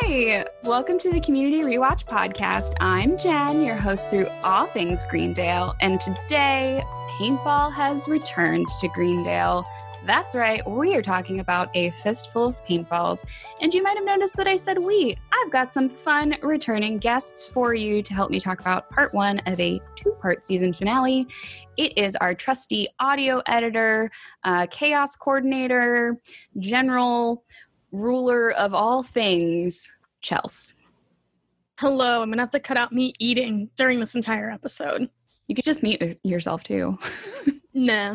Hi, welcome to the Community Rewatch Podcast. I'm Jen, your host through all things Greendale, and today, paintball has returned to Greendale. That's right, we are talking about a fistful of paintballs, and you might have noticed that I said we. I've got some fun returning guests for you to help me talk about part one of a two-part season finale. It is our trusty audio editor, chaos coordinator, general ruler of all things, Chels. Hello, I'm going to have to cut out me eating during this entire episode. You could just mute yourself, too. Nah.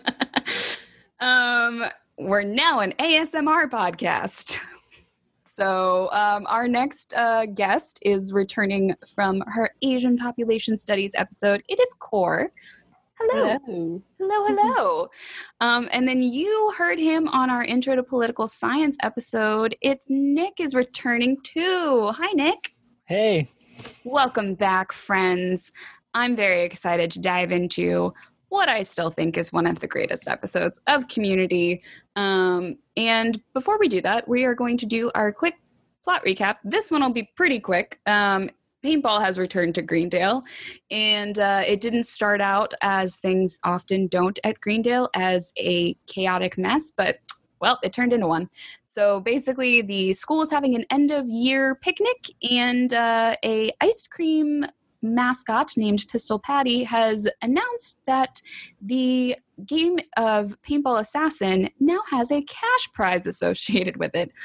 We're now an ASMR podcast. So our next guest is returning from her Asian Population Studies episode. It is Core. Hello. Hello. And then you heard him on our Intro to Political Science episode. It's Nick is returning too. Hi, Nick. Hey. Welcome back, friends. I'm very excited to dive into what I still think is one of the greatest episodes of Community. And before we do that, we are going to do our quick plot recap. This one will be pretty quick. Paintball has returned to Greendale, and it didn't start out, as things often don't at Greendale, as a chaotic mess, but, well, it turned into one. So basically, the school is having an end-of-year picnic, and a ice cream mascot named Pistol Patty has announced that the game of Paintball Assassin now has a cash prize associated with it,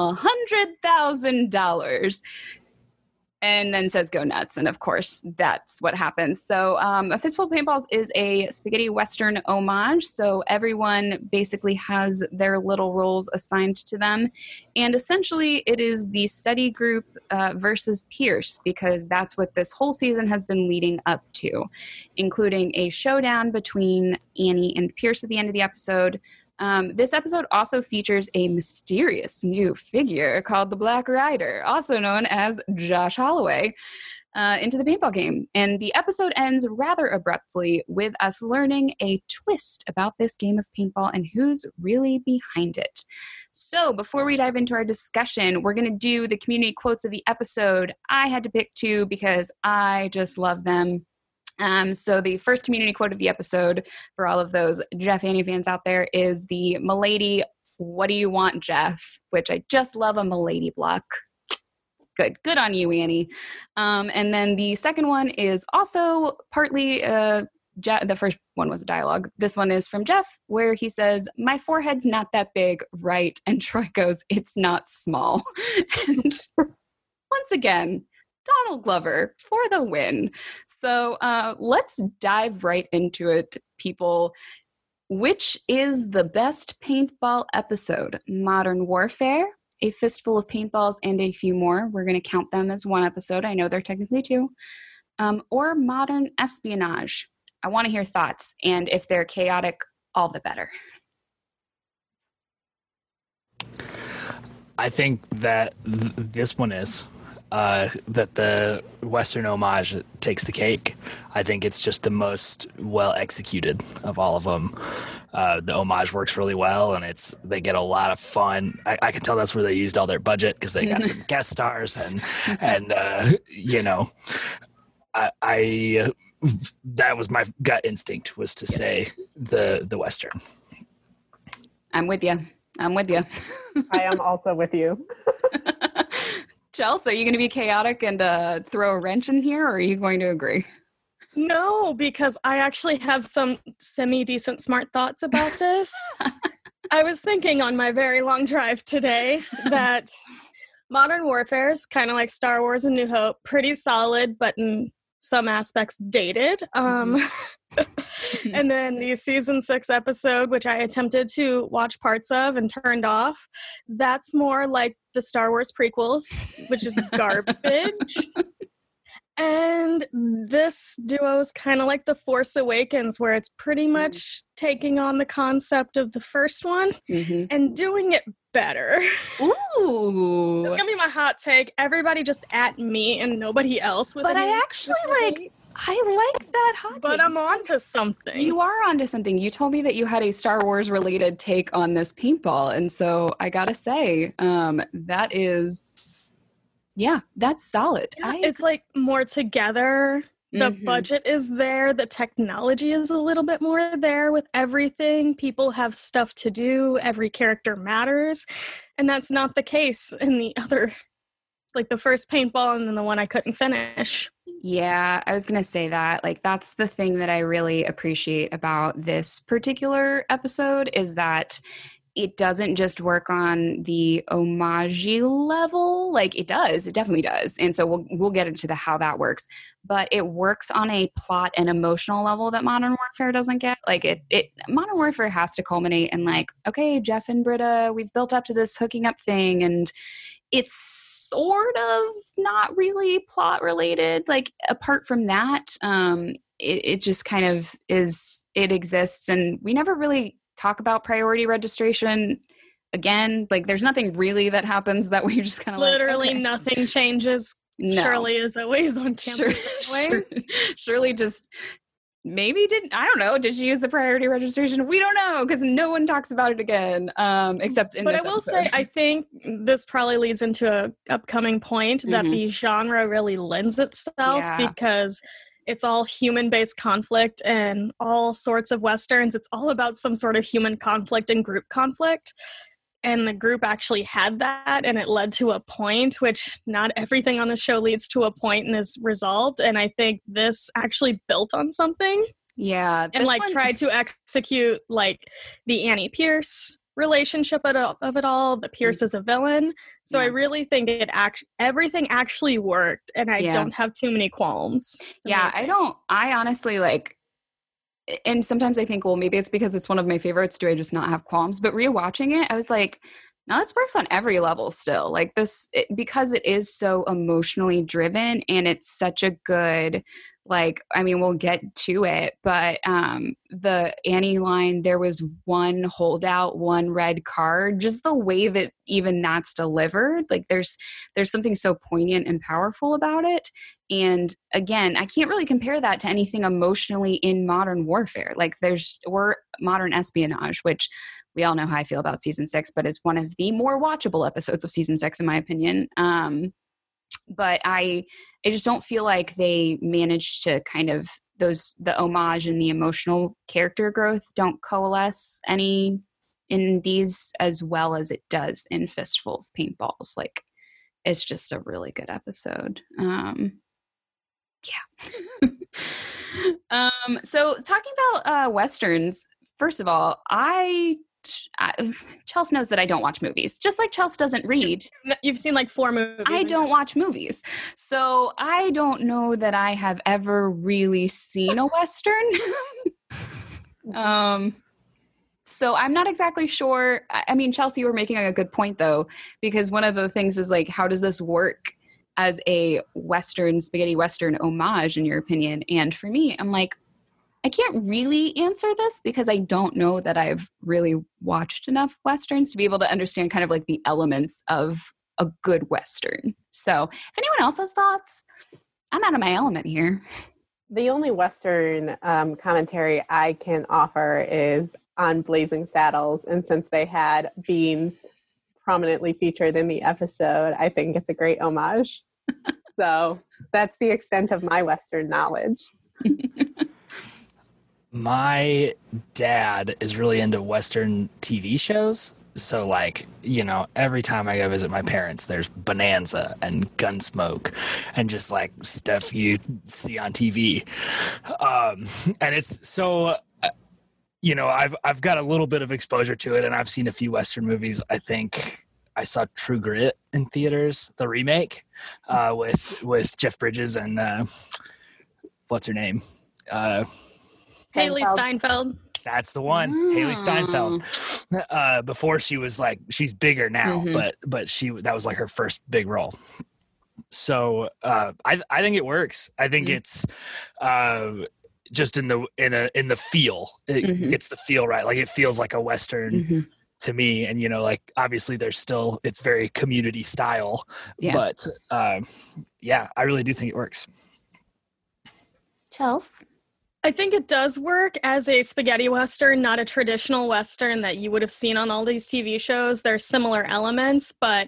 $100,000. And then says go nuts. And of course, that's what happens. So A Fistful of Paintballs is a spaghetti Western homage. So everyone basically has their little roles assigned to them. And essentially, it is the study group versus Pierce, because that's what this whole season has been leading up to, including a showdown between Annie and Pierce at the end of the episode. This episode also features a mysterious new figure called the Black Rider, also known as Josh Holloway, into the paintball game. And the episode ends rather abruptly with us learning a twist about this game of paintball and who's really behind it. So before we dive into our discussion, we're going to do the community quotes of the episode. I had to pick two because I just love them. So the first community quote of the episode, for all of those Jeff Annie fans out there, is the Milady, "What do you want, Jeff?" Which I just love a Milady block. Good on you, Annie. And then the second one is also partly, the first one was a dialogue. This one is from Jeff, where he says, "My forehead's not that big, right?" And Troy goes, "It's not small." And once again, Donald Glover for the win. So let's dive right into it, people. Which is the best paintball episode? Modern Warfare, A Fistful of Paintballs, and a few more. We're going to count them as one episode. I know they're technically two. Or Modern Espionage. I want to hear thoughts. And if they're chaotic, all the better. I think that this one is. That the Western homage takes the cake. I think it's just the most well executed of all of them. The homage works really well, and they get a lot of fun. I can tell that's where they used all their budget, because they got some guest stars and you know, I that was my gut instinct, was to say the Western. I'm with you. I am also with you. Chelsea, are you going to be chaotic and throw a wrench in here, or are you going to agree? No, because I actually have some semi-decent smart thoughts about this. I was thinking on my very long drive today that Modern Warfare is kind of like Star Wars: A New Hope, pretty solid, but in some aspects dated. And then the season 6 episode, which I attempted to watch parts of and turned off, that's more like the Star Wars prequels, which is garbage. And this duo is kind of like The Force Awakens, where it's pretty much taking on the concept of the first one and doing it better. Ooh. It's going to be my hot take. Everybody just at me and nobody else. But I actually I like that hot take. But I'm onto something. You are onto something. You told me that you had a Star Wars related take on this paintball. And so I got to say, that is Yeah, that's solid. Yeah, it's like more together. The budget is there. The technology is a little bit more there with everything. People have stuff to do. Every character matters. And that's not the case in the other, like the first paintball and then the one I couldn't finish. Yeah, I was going to say that. Like, that's the thing that I really appreciate about this particular episode is that it doesn't just work on the homage level. Like, it does. It definitely does. And so we'll get into how that works. But it works on a plot and emotional level that Modern Warfare doesn't get. Like, Modern Warfare has to culminate in, like, okay, Jeff and Britta, we've built up to this hooking up thing, and it's sort of not really plot related. Like, apart from that, it just kind of is, it exists, and we never really talk about priority registration again. Like, there's nothing really that happens that we just kind of literally like, okay. Nothing changes. No. Shirley is always on campus. Shirley just maybe I don't know, did she use the priority registration? We don't know, because no one talks about it again, except in this episode. But I will say, I think this probably leads into an upcoming point that the genre really lends itself because it's all human-based conflict, and all sorts of Westerns, it's all about some sort of human conflict and group conflict. And the group actually had that, and it led to a point, which not everything on the show leads to a point and is resolved. And I think this actually built on something. Yeah. And tried to execute like the Annie Pierce relationship of it all. The Pierce is a villain. So I really think everything actually worked, and I don't have too many qualms. I honestly like, and sometimes I think, well, maybe it's because it's one of my favorites. Do I just not have qualms? But rewatching it, I was like, no, this works on every level still. Like because it is so emotionally driven, and it's such a good, like, I mean, we'll get to it, but the Annie line, there was one holdout, one red card, just the way that even that's delivered, like there's something so poignant and powerful about it. And again, I can't really compare that to anything emotionally in Modern Warfare. Like or Modern Espionage, which we all know how I feel about season 6, but is one of the more watchable episodes of season 6, in my opinion. But I just don't feel like they managed to kind of the homage and the emotional character growth don't coalesce any in these as well as it does in Fistful of Paintballs. Like, it's just a really good episode. So talking about Westerns, first of all, Chelsea knows that I don't watch movies, just like Chelsea doesn't read. You've seen like 4 movies. I don't watch movies. So I don't know that I have ever really seen a Western. So I'm not exactly sure. I mean, Chelsea, you were making a good point though, because one of the things is like, how does this work as a spaghetti Western homage in your opinion? And for me, I'm like, I can't really answer this because I don't know that I've really watched enough Westerns to be able to understand kind of like the elements of a good Western. So if anyone else has thoughts, I'm out of my element here. The only Western commentary I can offer is on Blazing Saddles. And since they had beans prominently featured in the episode, I think it's a great homage. So that's the extent of my Western knowledge. My dad is really into Western TV shows. So, like, you know, every time I go visit my parents, there's Bonanza and Gunsmoke and just, like, stuff you see on TV. And it's so, you know, I've got a little bit of exposure to it, and I've seen a few Western movies. I think I saw True Grit in theaters, the remake, with Jeff Bridges and what's her name? Haley Steinfeld. That's the one. Haley Steinfeld. Before she was like, she's bigger now, but that was like her first big role. So I think it works. I think it's just in the feel. It's the feel, right? Like, it feels like a Western to me. And, you know, like, obviously it's very community style, but I really do think it works. Chelsea? I think it does work as a spaghetti Western, not a traditional Western that you would have seen on all these TV shows. There's similar elements, but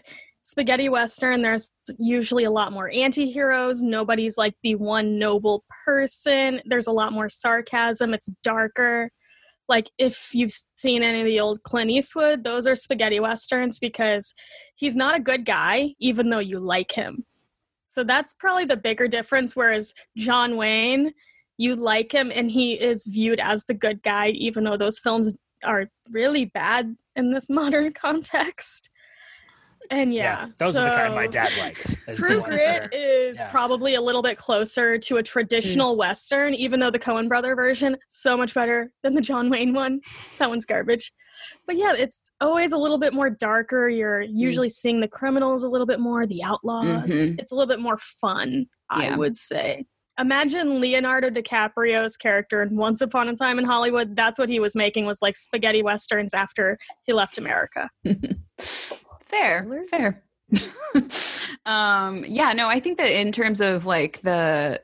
spaghetti Western, there's usually a lot more anti-heroes. Nobody's like the one noble person. There's a lot more sarcasm. It's darker. Like, if you've seen any of the old Clint Eastwood, those are spaghetti Westerns because he's not a good guy, even though you like him. So that's probably the bigger difference, whereas John Wayne, you like him and he is viewed as the good guy, even though those films are really bad in this modern context. And those are the kind my dad likes. True Grit is probably a little bit closer to a traditional Western, even though the Coen brother version, so much better than the John Wayne one. That one's garbage. But yeah, it's always a little bit more darker. You're usually seeing the criminals a little bit more, the outlaws. It's a little bit more fun, I would say. Imagine Leonardo DiCaprio's character in Once Upon a Time in Hollywood. That's what he was making, was like spaghetti Westerns after he left America. Fair. I think that in terms of like the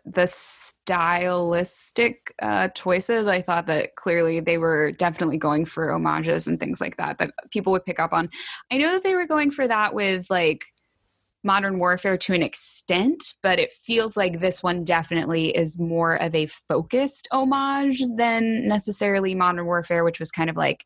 stylistic choices, I thought that clearly they were definitely going for homages and things like that people would pick up on. I know that they were going for that with like Modern Warfare to an extent, but it feels like this one definitely is more of a focused homage than necessarily Modern Warfare, which was kind of like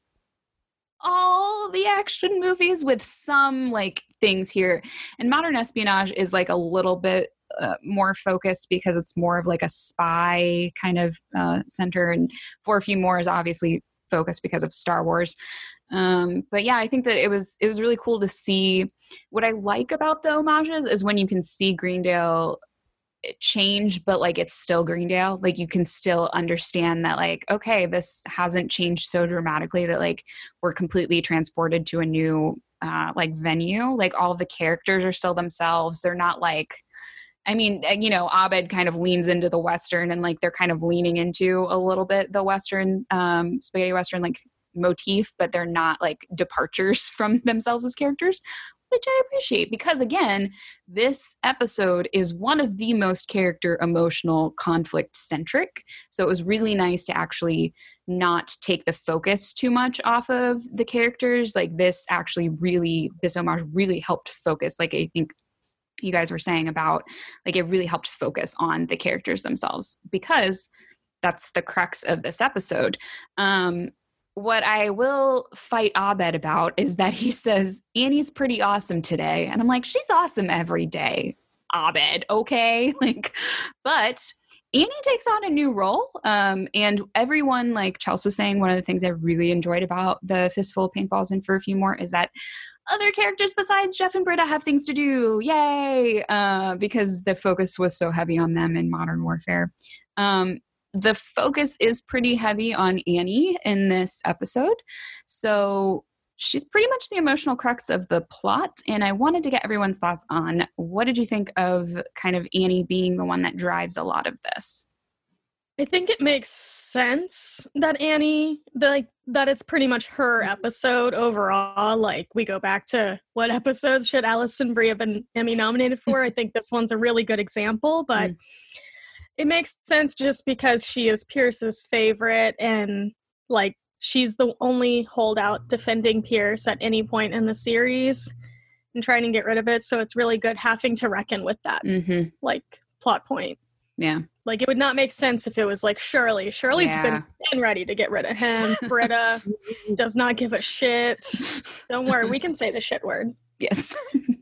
all the action movies with some like things here. And Modern Espionage is like a little bit more focused because it's more of like a spy kind of center, and For a Few More is obviously focused because of Star Wars. But yeah, I think that it was really cool to see. What I like about the homages is when you can see Greendale change, but like it's still Greendale. Like you can still understand that like, okay, this hasn't changed so dramatically that like we're completely transported to a new like venue. Like all of the characters are still themselves. They're not like, I mean, you know, Abed kind of leans into the Western, and like they're kind of leaning into a little bit the Western, spaghetti Western like motif, but they're not like departures from themselves as characters, which I appreciate, because again, this episode is one of the most character emotional conflict centric. So it was really nice to actually not take the focus too much off of the characters. Like this homage really helped focus, like I think you guys were saying about, like it really helped focus on the characters themselves, because that's the crux of this episode. What I will fight Abed about is that he says, Annie's pretty awesome today. And I'm like, she's awesome every day, Abed, okay? Like, but Annie takes on a new role. And everyone, like Chelsea was saying, one of the things I really enjoyed about the Fistful of Paintballs and For a Few More is that other characters besides Jeff and Britta have things to do. Yay! Because the focus was so heavy on them in Modern Warfare. The focus is pretty heavy on Annie in this episode. So she's pretty much the emotional crux of the plot. And I wanted to get everyone's thoughts on, what did you think of kind of Annie being the one that drives a lot of this? I think it makes sense that Annie, that it's pretty much her episode overall. Like, we go back to what episodes should Alison Brie have been Emmy nominated for. I think this one's a really good example, but it makes sense just because she is Pierce's favorite, and like she's the only holdout defending Pierce at any point in the series and trying to get rid of it. So it's really good having to reckon with that like plot point. Yeah. Like it would not make sense if it was like Shirley. Shirley's been ready to get rid of him. Britta does not give a shit. Don't worry, we can say the shit word. Yes.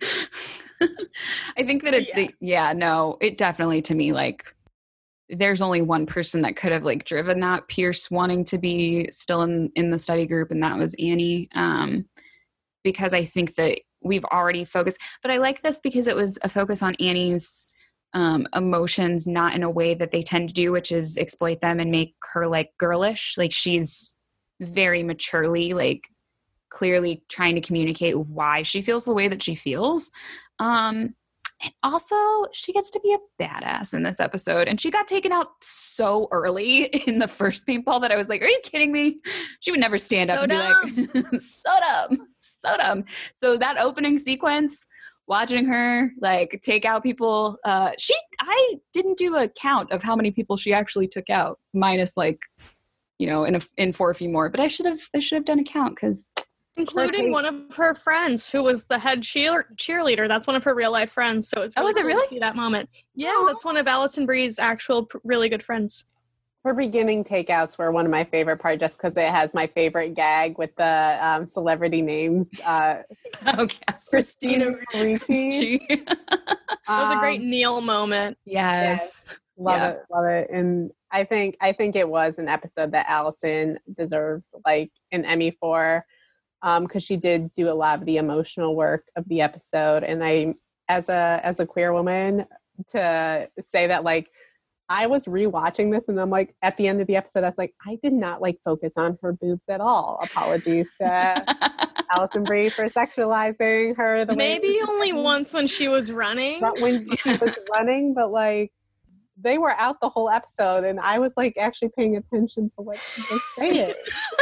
I think that it definitely, to me, like there's only one person that could have like driven that Pierce wanting to be still in the study group, and that was Annie. Because I think that we've already focused, but I like this because it was a focus on Annie's emotions, not in a way that they tend to do, which is exploit them and make her like girlish. Like she's very maturely, like clearly trying to communicate why she feels the way that she feels. And also, she gets to be a badass in this episode. And she got taken out so early in the first paintball that I was like, are you kidding me? She would never stand up and be like, so dumb. So that opening sequence, watching her like take out people, I didn't do a count of how many people she actually took out, minus like, you know, in For a Few More. But I should have done a count, because Including one of her friends who was the head cheerleader. That's one of her real life friends. So it's really cool to see that moment. Yeah, that's one of Alison Brie's actual really good friends. Her beginning takeouts were one of my favorite parts just because it has my favorite gag with the celebrity names. Christina Ricci. That was a great Neil moment. Yes. Love it. And I think it was an episode that Alison deserved like an Emmy for. Because she did do a lot of the emotional work of the episode, and I, as a queer woman, to say that like I was rewatching this, and I'm like at the end of the episode, I was like, I did not like focus on her boobs at all. Apologies to Alison Brie for sexualizing her. Maybe only once when she was running. When she was running, but like they were out the whole episode, and I was like actually paying attention to what she was saying.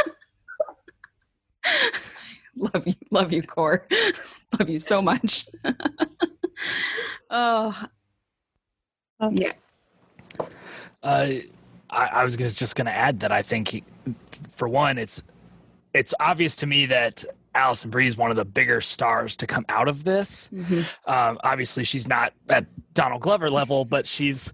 Love you, Core. Love you so much. Oh, yeah. I was just going to add that I think, for one, it's obvious to me that Alison Brie is one of the bigger stars to come out of this. Mm-hmm. Obviously, she's not at Donald Glover level, but she's,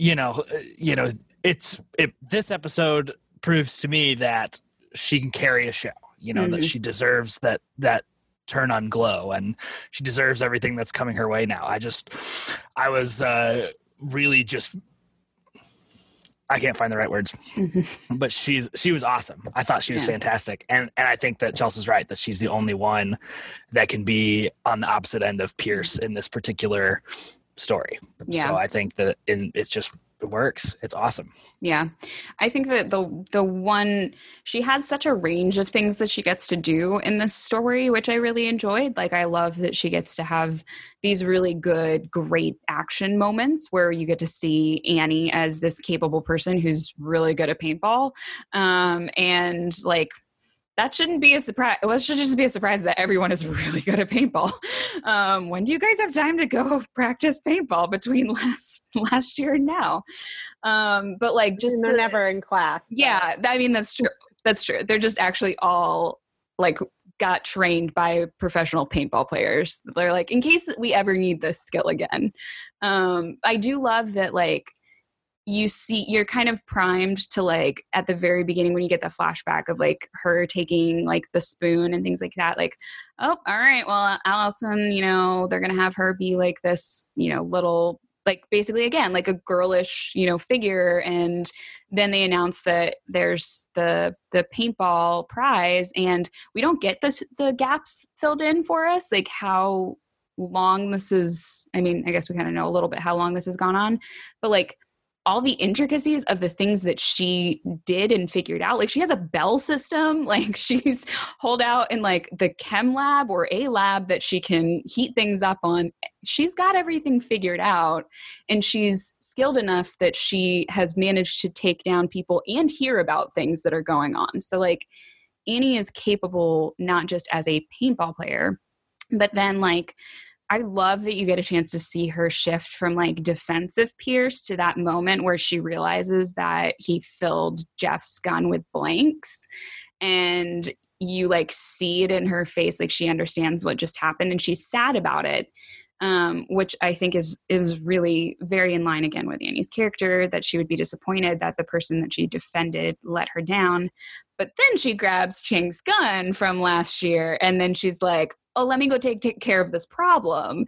this episode proves to me that she can carry a show. That she deserves that turn on glow, and she deserves everything that's coming her way now. I was really just, I can't find the right words, but she was awesome. I thought she was fantastic. And I think that Chelsea's right, that she's the only one that can be on the opposite end of Pierce in this particular story. Yeah. So I think that it works. It's awesome. Yeah. I think that the one, she has such a range of things that she gets to do in this story, which I really enjoyed. Like, I love that she gets to have these really good, great action moments where you get to see Annie as this capable person who's really good at paintball. And like, that shouldn't be a surprise. Well, it should just be a surprise that everyone is really good at paintball. When do you guys have time to go practice paintball between last year and now? But like, just they're never in class. So. Yeah, I mean, that's true. That's true. They're just actually all like got trained by professional paintball players. They're like, in case we ever need this skill again. I do love that, like, you're kind of primed to, like, at the very beginning when you get the flashback of like her taking like the spoon and things like that, like, oh, all right, well, Allison, they're going to have her be like this, little, like, basically again, like a girlish, figure. And then they announce that there's the paintball prize, and we don't get the gaps filled in for us, like how long this is. I mean, I guess we kind of know a little bit how long this has gone on, but like, all the intricacies of the things that she did and figured out. Like, she has a bell system, like she's holed out in like the chem lab or a lab that she can heat things up on. She's got everything figured out, and she's skilled enough that she has managed to take down people and hear about things that are going on. So like, Annie is capable not just as a paintball player, but then like, I love that you get a chance to see her shift from like defensive Pierce to that moment where she realizes that he filled Jeff's gun with blanks, and you like see it in her face. Like, she understands what just happened and she's sad about it. Which I think is really very in line again with Annie's character, that she would be disappointed that the person that she defended let her down. But then she grabs Chang's gun from last year, and then she's like, oh, let me go take care of this problem.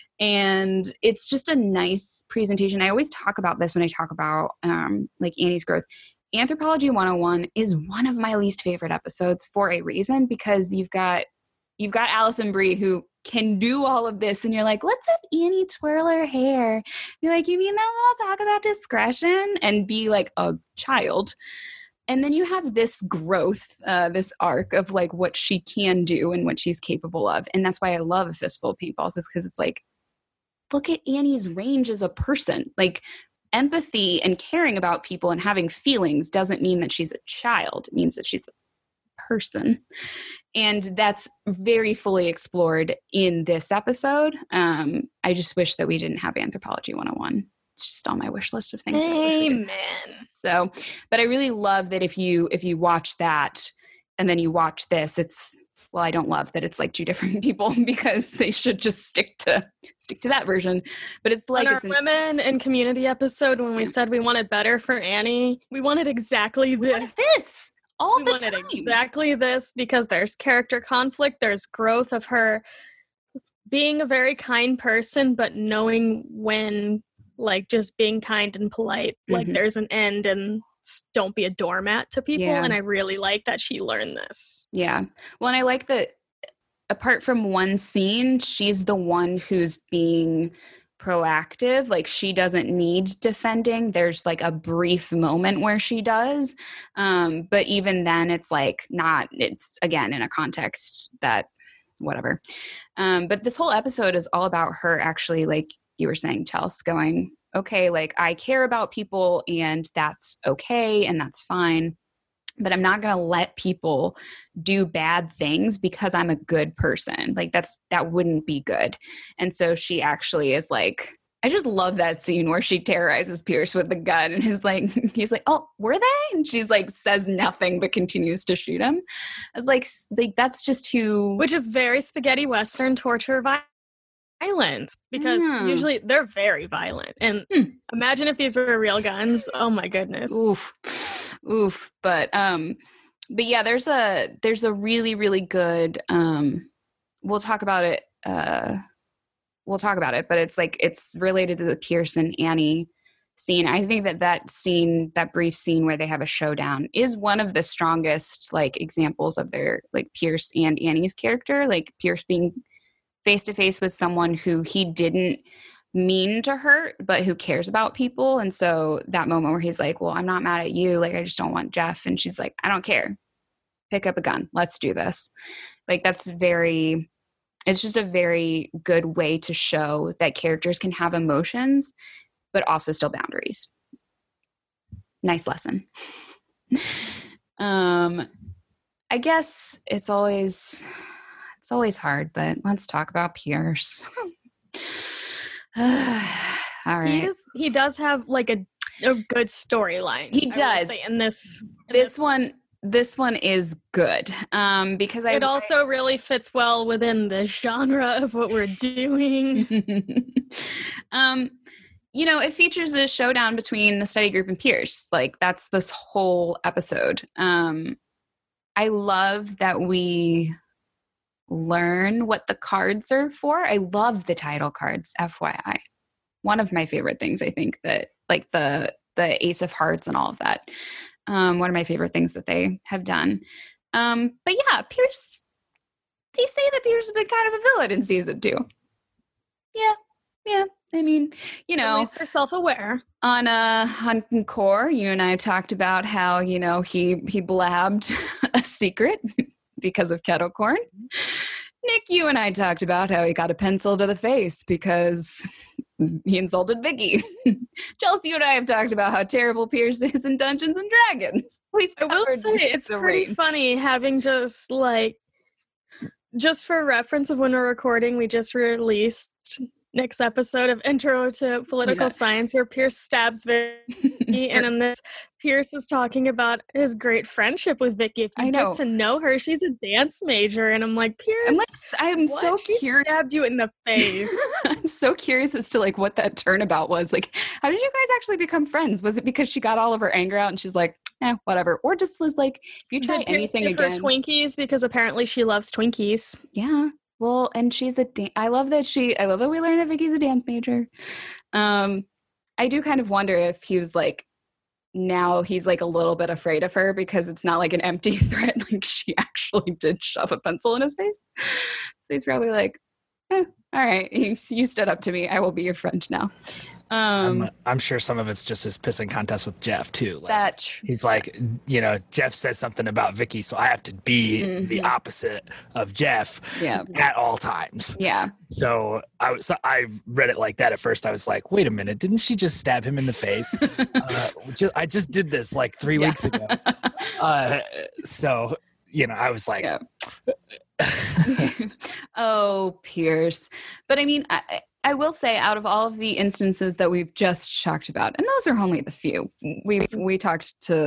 And it's just a nice presentation. I always talk about this when I talk about like Annie's growth. Anthropology 101 is one of my least favorite episodes for a reason, because you've got Alison Brie who can do all of this, and you're like, let's have Annie twirl her hair. You're like, you mean that little talk about discretion, and be like a child. And then you have this growth, this arc of like what she can do and what she's capable of. And that's why I love A Fistful of Paintballs, is because it's like, look at Annie's range as a person. Like, empathy and caring about people and having feelings doesn't mean that she's a child. It means that she's a person. And that's very fully explored in this episode. I just wish that we didn't have Anthropology 101. It's just on my wish list of things. Amen. So, but I really love that if you watch that and then you watch this, it's well, I don't love that it's like two different people because they should just stick to that version. But it's like on our women in community episode when we said we wanted better for Annie, we wanted exactly this all the time. Exactly this because there's character conflict, there's growth of her being a very kind person, but knowing when, like, just being kind and polite, like there's an end and don't be a doormat to people. And I really like that she learned this. Yeah. Well, and I like that apart from one scene, she's the one who's being proactive. Like, she doesn't need defending. There's like a brief moment where she does. But even then it's like it's again in a context that whatever. But this whole episode is all about her actually, like you were saying, Chelsea, going, okay, like I care about people and that's okay and that's fine, but I'm not going to let people do bad things because I'm a good person. Like that wouldn't be good. And so she actually is like, I just love that scene where she terrorizes Pierce with the gun and he's like, oh, were they? And she's like, says nothing but continues to shoot him. I was like that's just who. Which is very spaghetti Western torture violence because usually they're very violent. And imagine if these were real guns. Oh my goodness. Oof. But yeah, there's a really, really good, we'll talk about it, but it's like, it's related to the Pierce and Annie scene. I think that scene, that brief scene where they have a showdown is one of the strongest like examples of their like Pierce and Annie's character, like Pierce being face to face with someone who he didn't mean to hurt, but who cares about people. And so that moment where he's like, well, I'm not mad at you. Like, I just don't want Jeff. And she's like, I don't care. Pick up a gun. Let's do this. Like, it's just a very good way to show that characters can have emotions, but also still boundaries. Nice lesson. I guess it's always hard, but let's talk about Pierce. All right. He does have like a good storyline. He does. This one is good. Because it also really fits well within the genre of what we're doing. It features a showdown between the study group and Pierce. Like, that's this whole episode. I love that we learn what the cards are for. I love the title cards, FYI. One of my favorite things, I think, that like the Ace of Hearts and all of that. One of my favorite things that they have done. But yeah, Pierce, they say that Pierce has been kind of a villain in season 2. Yeah. I mean, at least they're self-aware. On Core, you and I talked about how, he blabbed a secret because of kettle corn. Nick, you and I talked about how he got a pencil to the face because he insulted Vicky. Chelsea, you and I have talked about how terrible Pierce is in Dungeons and Dragons. I will say it's pretty funny having just for reference of when we're recording, we just released Nick's episode of Intro to Political Science where Pierce stabs Vicky and in this Pierce is talking about his great friendship with Vicky. If you get to know her, she's a dance major. And I'm like, Pierce, I'm so curious. She stabbed you in the face. I'm so curious as to like what that turnabout was. Like, how did you guys actually become friends? Was it because she got all of her anger out and she's like, whatever? Or just was like, if you try anything again. Her Twinkies because apparently she loves Twinkies. Yeah. Well, and she's I love that we learned that Vicky's a dance major. I do kind of wonder if he was like, now he's like a little bit afraid of her because it's not like an empty threat. Like, she actually did shove a pencil in his face. So he's probably like, all right, you stood up to me. I will be your friend now. I'm sure some of it's just his pissing contest with Jeff too. Like, he's like, Jeff says something about Vicky, so I have to be the opposite of Jeff at all times. Yeah. So I read it like that at first. I was like, wait a minute, didn't she just stab him in the face? I just did this like 3 weeks ago. So I was like, oh, Pierce. But I mean, I will say, out of all of the instances that we've just talked about, and those are only the few, we talked to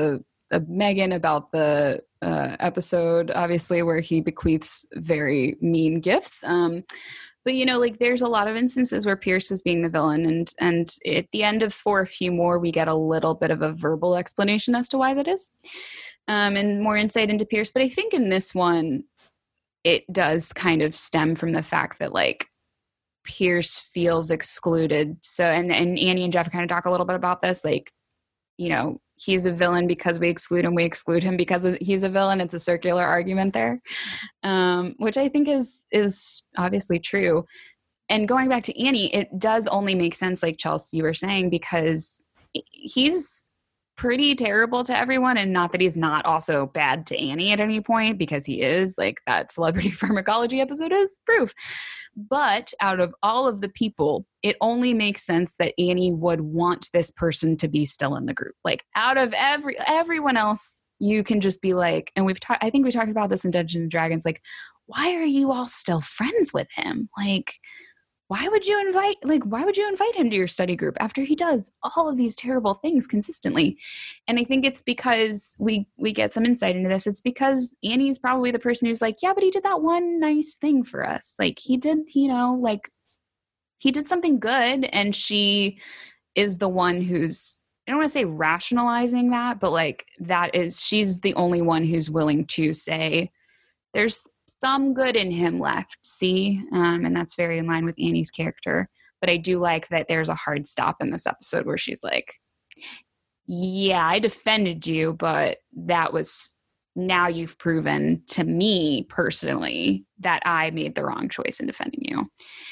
Megan about the episode, obviously, where he bequeaths very mean gifts. But, you know, like there's a lot of instances where Pierce was being the villain. And at the end of For a Few More, we get a little bit of a verbal explanation as to why that is, and more insight into Pierce. But I think in this one, it does kind of stem from the fact that, like, Pierce feels excluded. So, and Annie and Jeff kind of talk a little bit about this, like, you know, he's a villain because we exclude him because he's a villain. It's a circular argument there, which I think is obviously true. And going back to Annie, it does only make sense, like Chelsea, you were saying, because he's pretty terrible to everyone, and not that he's not also bad to Annie at any point, because he is. Like, that celebrity pharmacology episode is proof. But out of all of the people, it only makes sense that Annie would want this person to be still in the group. Like, out of everyone else, you can just be like, and I think we talked about this in Dungeons and Dragons, like, why are you all still friends with him? Like, why would you invite him to your study group after he does all of these terrible things consistently? And I think it's because we get some insight into this. It's because Annie's probably the person who's like, yeah, but he did that one nice thing for us. Like, he did, you know, like, he did something good. And she is the one who's, I don't want to say rationalizing that, but like, she's the only one who's willing to say, there's some good in him left, see? And that's very in line with Annie's character. But I do like that there's a hard stop in this episode where she's like, yeah, I defended you, but now you've proven to me personally that I made the wrong choice in defending you.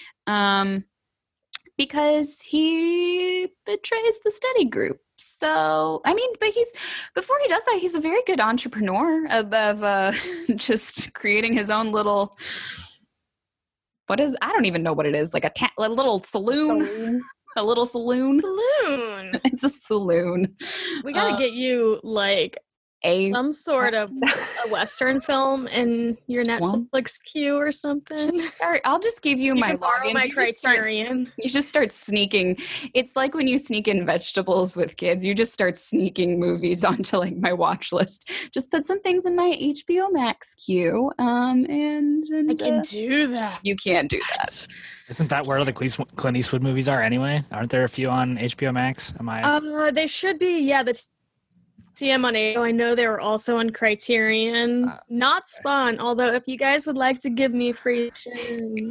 Because he betrays the study group. So, I mean, but before he does that, he's a very good entrepreneur of just creating his own little, I don't even know what it is, like a little saloon. A little saloon. It's a saloon. We gotta get you like some sort of a Western film in your Netflix queue or something. I'll just give you my borrow my Criterion. You just start sneaking. It's like when you sneak in vegetables with kids. You just start sneaking movies onto like my watch list. Just put some things in my HBO Max queue. And I can do that. You can't do that. Isn't that where the Clint Eastwood movies are anyway? Aren't there a few on HBO Max? They should be. Yeah, TM on A. I know they were also on Criterion. Not Spawn, although if you guys would like to give me free shares.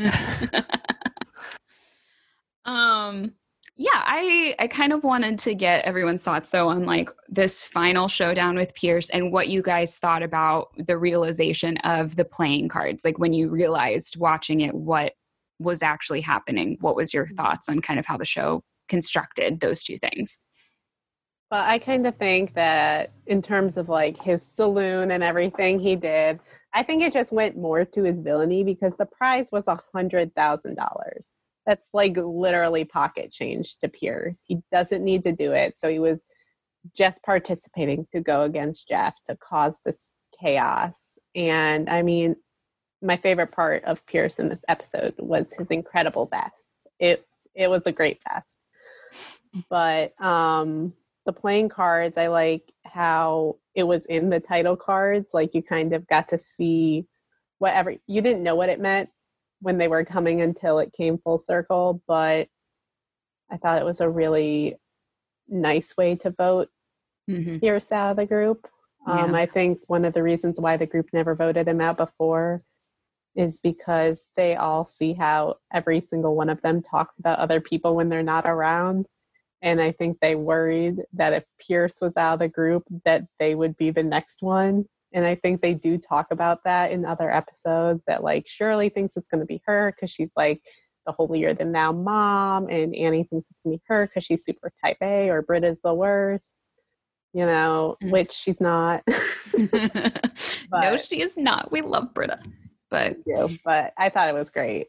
Yeah, I kind of wanted to get everyone's thoughts though on like this final showdown with Pierce and what you guys thought about the realization of the playing cards. Like when you realized watching it what was actually happening, what was your thoughts on kind of how the show constructed those two things? Well, I kind of think that in terms of like his saloon and everything he did, I think it just went more to his villainy because the prize was $100,000. That's like literally pocket change to Pierce. He doesn't need to do it. So he was just participating to go against Jeff to cause this chaos. And I mean, my favorite part of Pierce in this episode was his incredible vest. It was a great vest. But the playing cards, I like how it was in the title cards. Like you kind of got to see whatever, you didn't know what it meant when they were coming until it came full circle, but I thought it was a really nice way to vote Pierce out of the group. I think one of the reasons why the group never voted him out before is because they all see how every single one of them talks about other people when they're not around. And I think they worried that if Pierce was out of the group, that they would be the next one. And I think they do talk about that in other episodes, that like Shirley thinks it's going to be her because she's like the holier than thou mom, and Annie thinks it's going to be her because she's super type A, or Britta's the worst, you know, which she's not. No, she is not. We love Britta. But I thought it was great.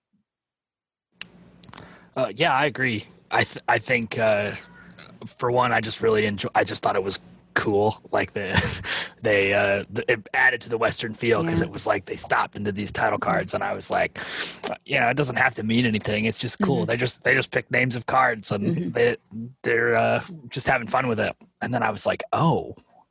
Yeah, I agree. I think for one, I just really I just thought it was cool. Like it added to the Western feel because it was like they stopped into these title cards, and I was like, it doesn't have to mean anything. It's just cool. They just pick names of cards, and they're just having fun with it. And then I was like, oh,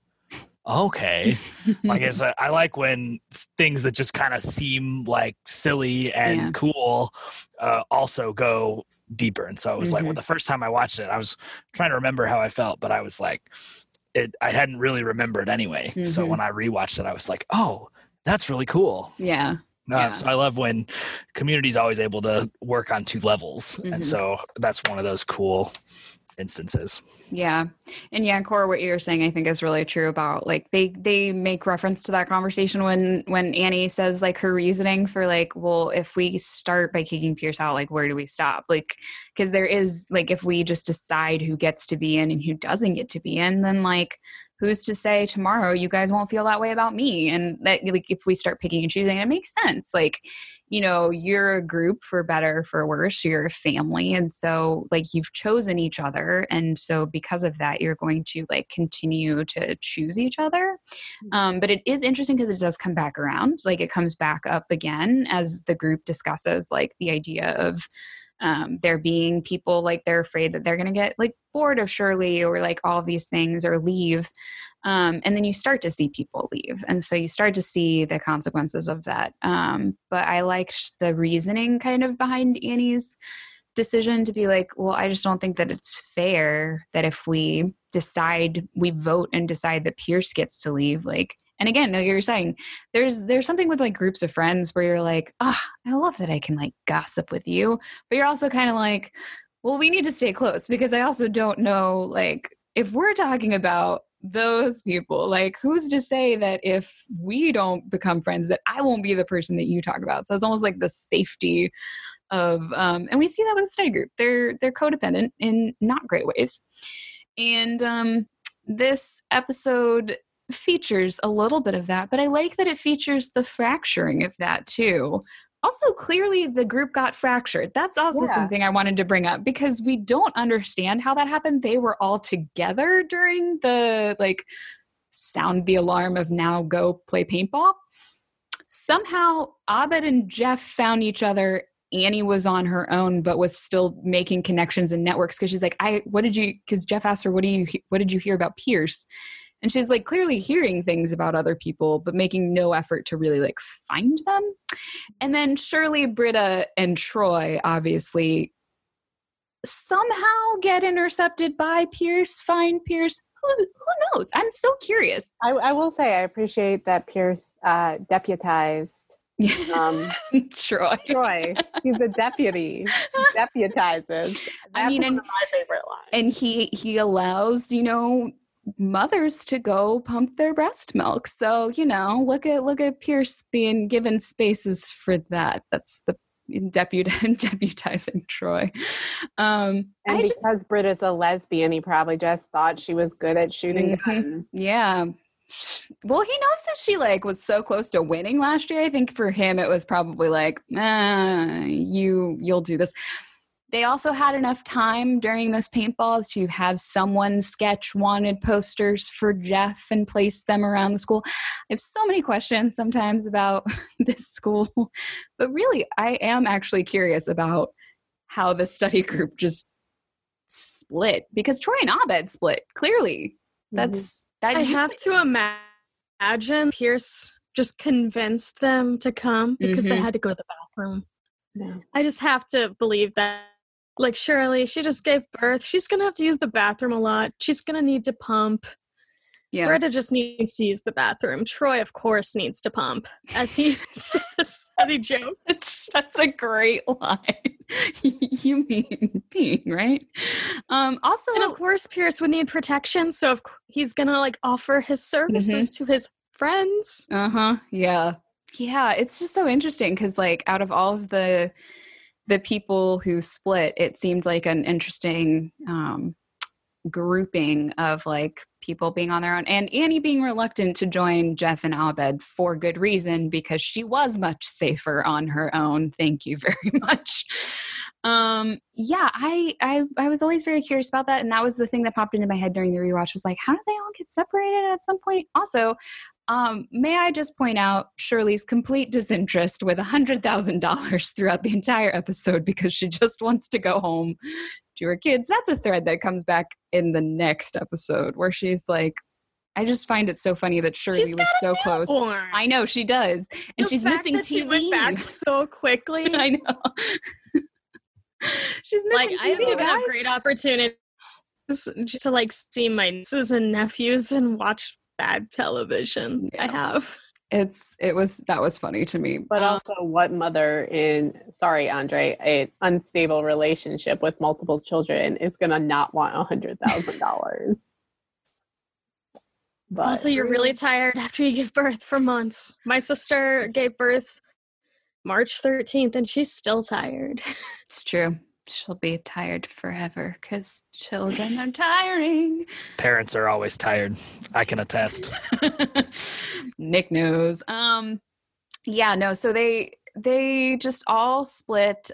Okay. Like I said, I like when things that just kind of seem like silly and cool also go deeper. And so it was like, well, the first time I watched it, I was trying to remember how I felt, but I was like, I hadn't really remembered anyway. So when I rewatched it, I was like, oh, that's really cool. Yeah. So I love when Community is always able to work on two levels. And so that's one of those cool instances. Yeah. And yeah, Cora, what you're saying I think is really true about like they make reference to that conversation when Annie says like her reasoning for like, well, if we start by kicking Pierce out, like where do we stop? Like, because there is like if we just decide who gets to be in and who doesn't get to be in, then like who's to say tomorrow you guys won't feel that way about me? And that like if we start picking and choosing, it makes sense. Like, you know, you're a group for better, for worse, you're a family. And so like you've chosen each other. And so because of that, you're going to like continue to choose each other. But it is interesting because it does come back around. Like it comes back up again as the group discusses like the idea of there being people like they're afraid that they're going to get like bored of Shirley or like all of these things or leave. And then you start to see people leave. And so you start to see the consequences of that. But I liked the reasoning kind of behind Annie's decision to be like, well, I just don't think that it's fair that if we vote and decide that Pierce gets to leave, like, and again, like you're saying, there's something with like groups of friends where you're like, I love that I can like gossip with you, but you're also kind of like, well, we need to stay close because I also don't know, like, if we're talking about those people, like, who's to say that if we don't become friends, that I won't be the person that you talk about? So it's almost like the safety of, and we see that with the study group. They're codependent in not great ways. And this episode features a little bit of that, but I like that it features the fracturing of that too. Also, clearly the group got fractured. That's also something I wanted to bring up because we don't understand how that happened. They were all together during the like sound the alarm of now go play paintball. Somehow Abed and Jeff found each other. Annie was on her own, but was still making connections and networks because she's like, because Jeff asked her, what did you hear about Pierce? And she's like clearly hearing things about other people, but making no effort to really like find them. And then Shirley, Britta, and Troy obviously somehow get intercepted by Pierce, find Pierce. Who knows? I'm so curious. I will say I appreciate that Pierce deputized Troy. He's a deputy. He deputizes. That's one of my favorite lines. And he allows, mothers to go pump their breast milk. So, look at Pierce being given spaces for that. That's the deputizing Troy. Because Britta's a lesbian, he probably just thought she was good at shooting guns. Yeah. Well, he knows that she was so close to winning last year. I think for him, it was probably like, you'll do this. They also had enough time during this paintball to have someone sketch wanted posters for Jeff and place them around the school. I have so many questions sometimes about this school, but really, I am actually curious about how the study group just split because Troy and Abed split. Clearly, I have to imagine Pierce just convinced them to come because they had to go to the bathroom. Yeah. I just have to believe that. Like Shirley, she just gave birth. She's going to have to use the bathroom a lot. She's going to need to pump. Yeah. Britta just needs to use the bathroom. Troy, of course, needs to pump, as he says, as he jokes. That's a great line. You mean peeing, right? Also, and of course, Pierce would need protection, so he's going to offer his services to his friends. Yeah. Yeah, it's just so interesting because out of all of the people who split, it seemed like an interesting grouping of people being on their own and Annie being reluctant to join Jeff and Abed for good reason because she was much safer on her own. Thank you very much. Yeah, I was always very curious about that. And that was the thing that popped into my head during the rewatch was how did they all get separated at some point? Also, may I just point out Shirley's complete disinterest with $100,000 throughout the entire episode because she just wants to go home to her kids. That's a thread that comes back in the next episode where she's like, I just find it so funny that Shirley was so close. I know she does, and she's missing TV. She went back so quickly. I know. She's missing TV. I have given up great opportunities to like see my nieces and nephews and watch bad television. Yeah. I have. That was funny to me. But also, what mother in, sorry, Andre, an unstable relationship with multiple children is going to not want $100,000? Also, you're really tired after you give birth for months. My sister gave birth March 13th, and she's still tired. It's true. She'll be tired forever because children are tiring. Parents are always tired. I can attest. Nick knows. Yeah, no. So they just all split.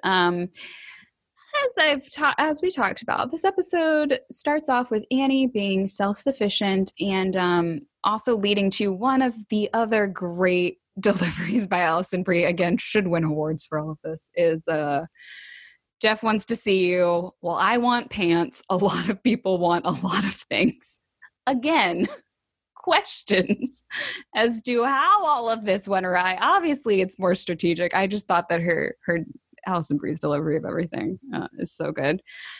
As we talked about, this episode starts off with Annie being self-sufficient and also leading to one of the other great deliveries by Alison Brie. Again, should win awards for all of this. Is Jeff wants to see you. Well, I want pants. A lot of people want a lot of things. Again, questions as to how all of this went awry. Obviously, it's more strategic. I just thought that her Alison Brie's delivery of everything is so good.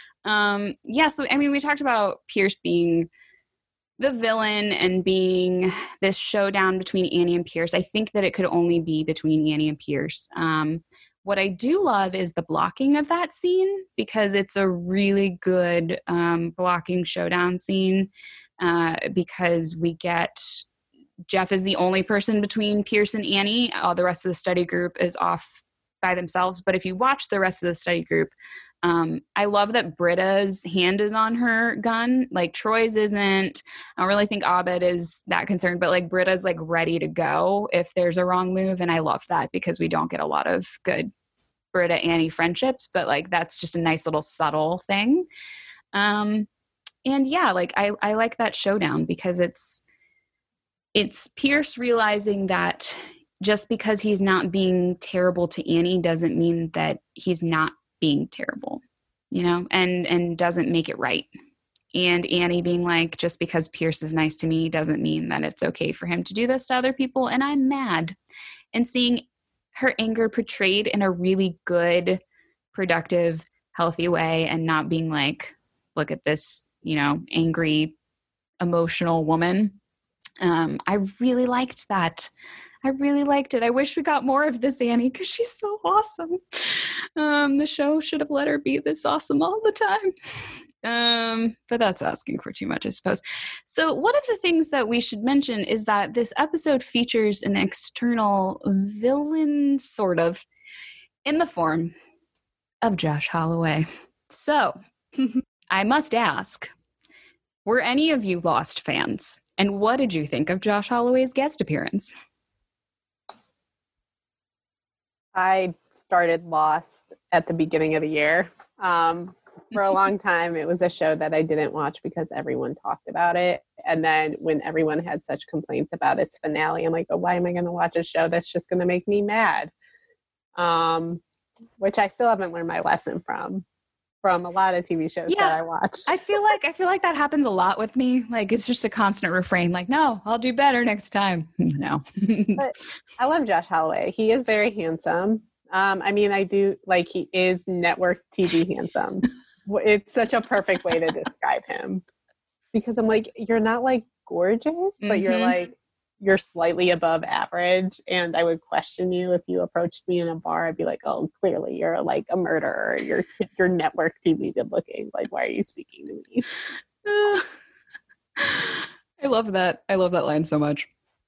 So, I mean, we talked about Pierce being the villain and being this showdown between Annie and Pierce. I think that it could only be between Annie and Pierce. What I do love is the blocking of that scene because it's a really good blocking showdown scene because we get Jeff is the only person between Pierce and Annie. All the rest of the study group is off by themselves. But if you watch the rest of the study group, I love that Britta's hand is on her gun. Like Troy's isn't. I don't really think Abed is that concerned, but like Britta's like ready to go if there's a wrong move. And I love that because we don't get a lot of good Britta Annie friendships, but like that's just a nice little subtle thing. And yeah, like I like that showdown because it's Pierce realizing that just because he's not being terrible to Annie doesn't mean that he's not being terrible, you know, and doesn't make it right. And Annie being like, just because Pierce is nice to me doesn't mean that it's okay for him to do this to other people. And I'm mad. And seeing her anger portrayed in a really good, productive, healthy way and not being like, look at this, you know, angry, emotional woman. I really liked that. I really liked it. I wish we got more of this Annie because she's so awesome. The show should have let her be this awesome all the time. But that's asking for too much, I suppose. So one of the things that we should mention is that this episode features an external villain, sort of, in the form of Josh Holloway. So I must ask, were any of you Lost fans? And what did you think of Josh Holloway's guest appearance? I started Lost at the beginning of the year. For a long time, it was a show that I didn't watch because everyone talked about it. And then when everyone had such complaints about its finale, I'm like, oh, why am I going to watch a show that's just going to make me mad? Which I still haven't learned my lesson from a lot of TV shows that I watch. I feel like that happens a lot with me. Like it's just a constant refrain. Like, no, I'll do better next time. No. But I love Josh Holloway. He is very handsome. I mean, I do like he is network TV handsome. It's such a perfect way to describe him because I'm like, you're not like gorgeous, but you're slightly above average. And I would question you if you approached me in a bar. I'd be like, oh, clearly you're like a murderer. You're network TV good looking. Like, why are you speaking to me? I love that. I love that line so much.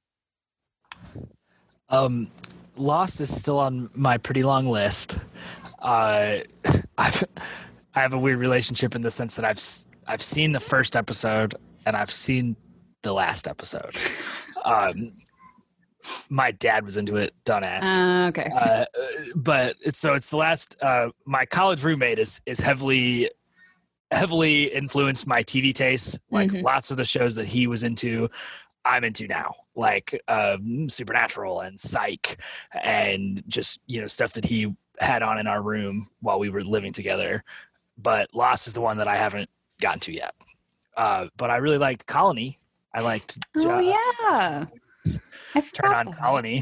Lost is still on my pretty long list. I have a weird relationship in the sense that I've seen the first episode and I've seen the last episode. My dad was into it. Don't ask. Okay. But it's the last. My college roommate is heavily influenced my TV tastes. Like lots of the shows that he was into, I'm into now. Like Supernatural and Psych, and just stuff that he had on in our room while we were living together. But Lost is the one that I haven't gotten to yet. But I really liked Colony. I liked Oh yeah, I Turn forgot On that. Colony.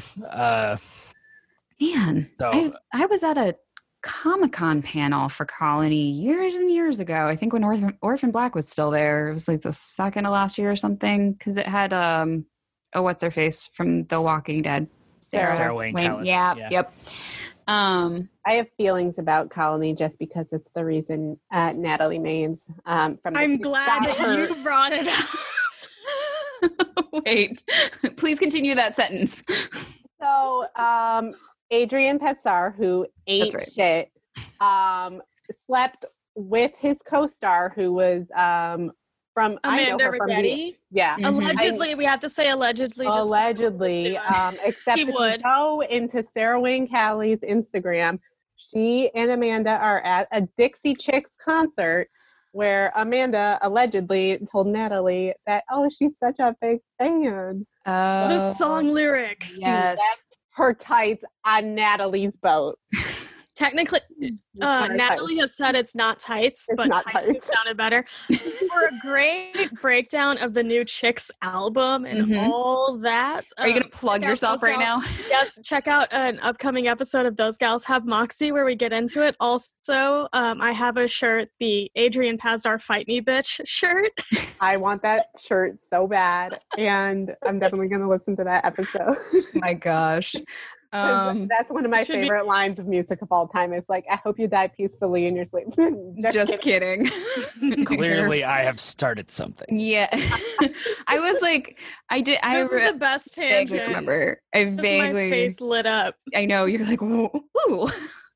Man, So- I was at a Comic-Con panel for Colony years and years ago. I think when Orphan Black was still there. It was like the second to last year or something, because it had what's her face from The Walking Dead, Sarah Wayne Callis. Yeah, Yeah. yep. I have feelings about Colony just because it's the reason Natalie Maines from the I'm Kids glad got that her. you brought it up. Wait, please continue that sentence. So Adrian Petzar, who ate That's right. shit, slept with his co-star who was from I know Amanda her from Rigetti. yeah. Mhm. Allegedly, we have to say allegedly. just 'cause Allegedly, we want to sue except He if you would. go into Sarah Wayne Callie's Instagram, she and Amanda are at a Dixie Chicks concert where Amanda allegedly told Natalie that, oh, she's such a big fan. the song lyric. Yes. Her tights on Natalie's boat. Technically, not Natalie has said it's not tights, It's but not tights tights. sounded better. For a great breakdown of the new Chicks album and Mhm. all that. Are you going to plug check out yourself Those right Gals- now? Yes, check out an upcoming episode of Those Gals Have Moxie where we get into it. Also, I have a shirt, the Adrian Pazdar Fight Me Bitch shirt. I want that shirt so bad, and I'm definitely going to listen to that episode. My gosh. 'Cause that's one of my should be- favorite lines of music of all time. It's like, I hope you die peacefully in your sleep. Just kidding. Clearly, I have started something. Yeah. I was like, I did. This is the best vaguely tangent. remember. I Just vaguely. my face lit up. I know you're like, woo.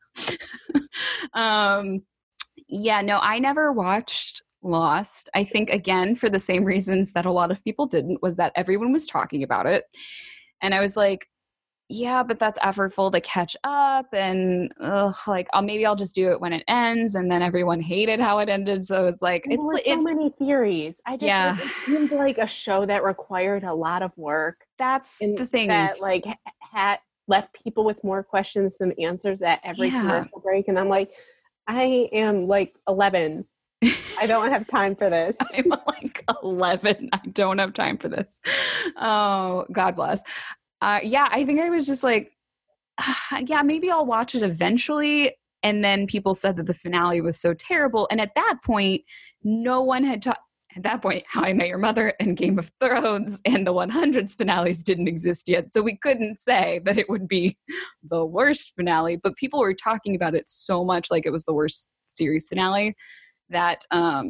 Yeah, no, I never watched Lost. I think again for the same reasons that a lot of people didn't, was that everyone was talking about it, and I was like, yeah, but that's effortful to catch up, and like maybe I'll just do it when it ends. And then everyone hated how it ended, so it was like There were so many theories. I just Yeah. it seemed like a show that required a lot of work. that's And the thing. that like had left people with more questions than answers at every Yeah. commercial break. And I'm like, I am like 11. I don't have time for this. I'm like 11. I don't have time for this. Oh, God bless. Yeah, I think I was just like, yeah, maybe I'll watch it eventually. And then people said that the finale was so terrible. And at that point, no one had talked. At that point, How I Met Your Mother and Game of Thrones and the 100s finales didn't exist yet. So we couldn't say that it would be the worst finale. But people were talking about it so much like it was the worst series finale that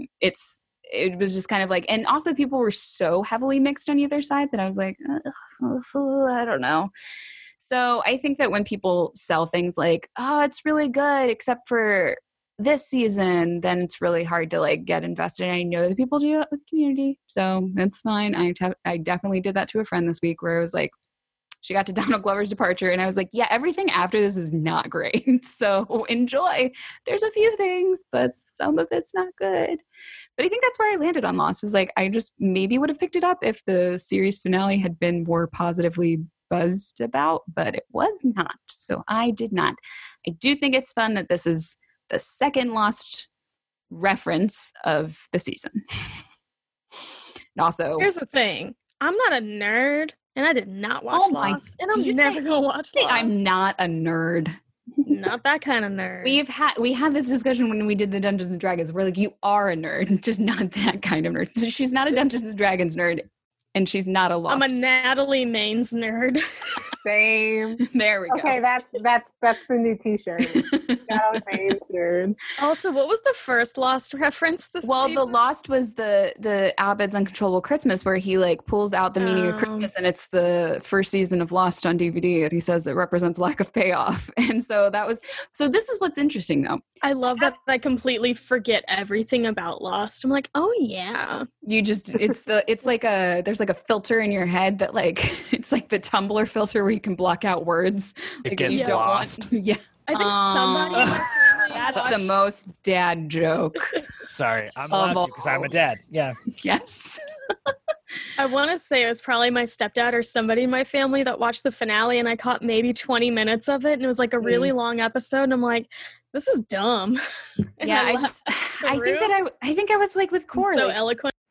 it was just kind of like, and also people were so heavily mixed on either side that I was like, I don't know. So I think that when people sell things like, oh, it's really good except for this season, then it's really hard to like get invested. And I know that people do it with Community, so that's fine. I definitely did that to a friend this week where I was like, she got to Donald Glover's departure, and I was like, yeah, everything after this is not great. So enjoy. There's a few things, but some of it's not good. But I think that's where I landed on Lost, was like, I just maybe would have picked it up if the series finale had been more positively buzzed about, but it was not. So I did not. I do think it's fun that this is the second Lost reference of the season. And also, Here's the thing. I'm not a nerd, and I did not watch Oh my- Lost, and did I'm you never say- gonna watch Lost. I'm not a nerd. not that kind of nerd. We had this discussion when we did the Dungeons and Dragons. We're like, you are a nerd, just not that kind of nerd. So she's not a Dungeons and Dragons nerd, and she's not a Lost. I'm a Natalie Maines nerd. Same. There we go. Okay, that's the new T-shirt. Natalie Maines nerd. Also, what was the first Lost reference this Well, the season? Lost was the Abed's Uncontrollable Christmas, where he like pulls out the meaning of Christmas, and it's the first season of Lost on DVD, and he says it represents lack of payoff. And so this is what's interesting though. I love that I completely forget everything about Lost. I'm like, oh yeah. You just it's like there's like a filter in your head that like it's like the Tumblr filter where you can block out words. It like, that you gets don't want- lost. Yeah. I think somebody in my family That's watched- the most dad joke. Sorry, I'm Of allowed to because I'm all. a dad. Yeah. Yes. I want to say it was probably my stepdad or somebody in my family that watched the finale, and I caught maybe 20 minutes of it, and it was like a really long episode, and I'm like, this is dumb. And Yeah, left I think I was like with the Core. room. So like, eloquent.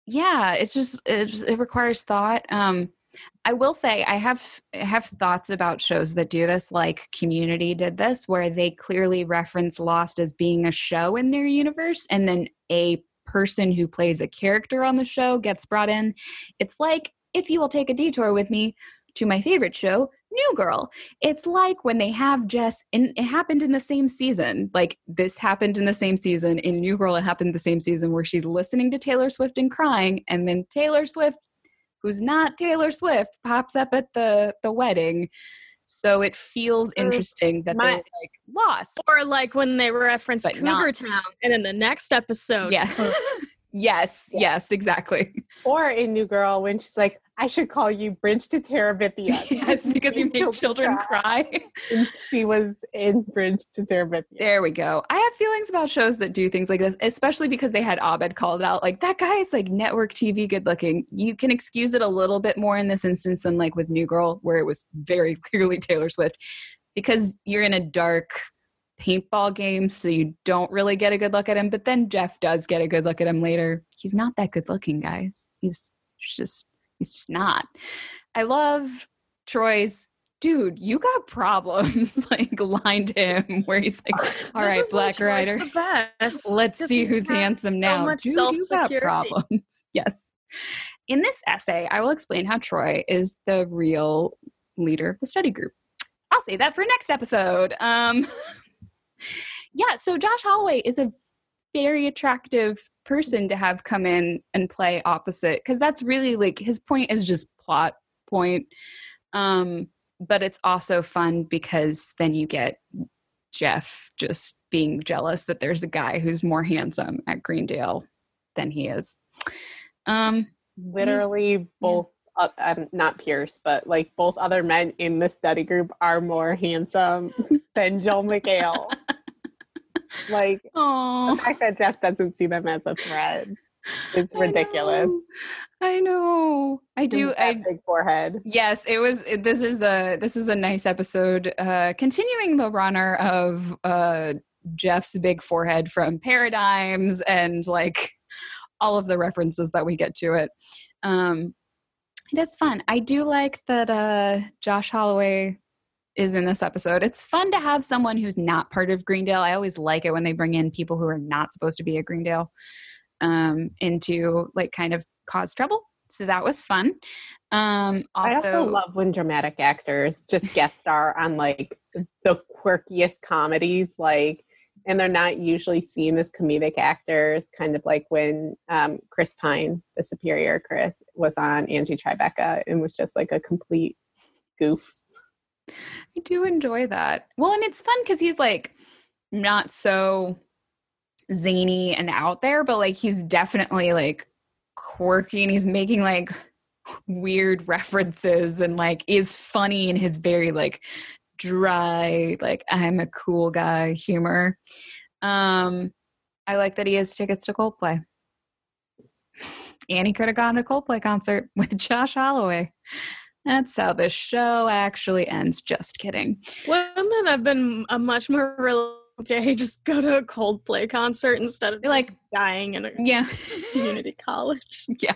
yeah, it requires thought. I will say I have thoughts about shows that do this, like Community did this, where they clearly reference Lost as being a show in their universe, and then a person who plays a character on the show gets brought in. It's like, if you will take a detour with me to my favorite show, New Girl. It's like when they have Jess, and it happened in the same season. Like, this happened in the same season. In New Girl, it happened the same season, where she's listening to Taylor Swift and crying, and then Taylor Swift, who's not Taylor Swift, pops up at the wedding. So it feels interesting that they're like Lost. Or like when they reference But Cougar Town, and in the next episode, Yeah. Yes, exactly. Or in New Girl when she's like, I should call you Bridge to Terabithia. Yes, because you make children cry. And she was in Bridge to Terabithia. There we go. I have feelings about shows that do things like this, especially because they had Abed called out. Like, that guy is like network TV good looking. You can excuse it a little bit more in this instance than like with New Girl, where it was very clearly Taylor Swift, because you're in a dark paintball game, so you don't really get a good look at him. But then Jeff does get a good look at him later. He's not that good looking, guys. He's just not. I love Troy's, dude, you got problems, like, line to him, where he's like, all right, Black Rider, let's see who's handsome now. Much Dude, you got problems. Yes. In this essay, I will explain how Troy is the real leader of the study group. I'll save that for next episode. Yeah, so Josh Holloway is a very attractive person to have come in and play opposite, because that's really like, his point is just plot point. But it's also fun because then you get Jeff just being jealous that there's a guy who's more handsome at Greendale than he is. Literally both, not Pierce, but like both other men in the study group are more handsome than Joel McHale. Like, the fact that Jeff doesn't see them as a threat is ridiculous. I know. I do. Big forehead. Yes, it was. This is a nice episode. Continuing the runner of Jeff's big forehead from Paradigms, and like all of the references that we get to it. It is fun. I do like that Josh Holloway is in this episode. It's fun to have someone who's not part of Greendale. I always like it when they bring in people who are not supposed to be at Greendale into like kind of cause trouble. So that was fun. I also love when dramatic actors just guest star on like the quirkiest comedies, like, and they're not usually seen as comedic actors, kind of like when Chris Pine, the superior Chris, was on Angie Tribeca and was just like a complete goof. I do enjoy that. Well, and it's fun because he's like not so zany and out there, but like he's definitely like quirky, and he's making like weird references, and like is funny in his very like dry, like I'm a cool guy humor. I like that he has tickets to Coldplay. Annie could have gone to a Coldplay concert with Josh Holloway. That's how the show actually ends. Just kidding. Wouldn't that have been a much more real day? Just go to a Coldplay concert instead of like dying in a community college. Yeah.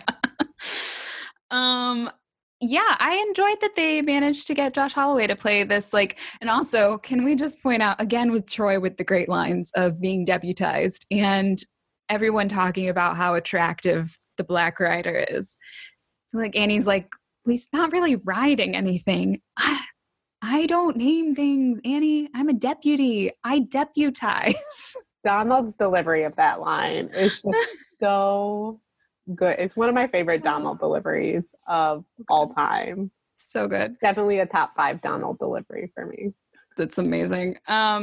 Yeah, I enjoyed that they managed to get Josh Holloway to play this, like, and also, can we just point out, again with Troy with the great lines of being deputized and everyone talking about how attractive the Black Rider is. So like Annie's like, well, he's not really riding anything. I don't name things, Annie. I'm a deputy. I deputize. Donald's delivery of that line is just so good. It's one of my favorite Donald deliveries of all time. So good. Definitely a top 5 Donald delivery for me. That's amazing.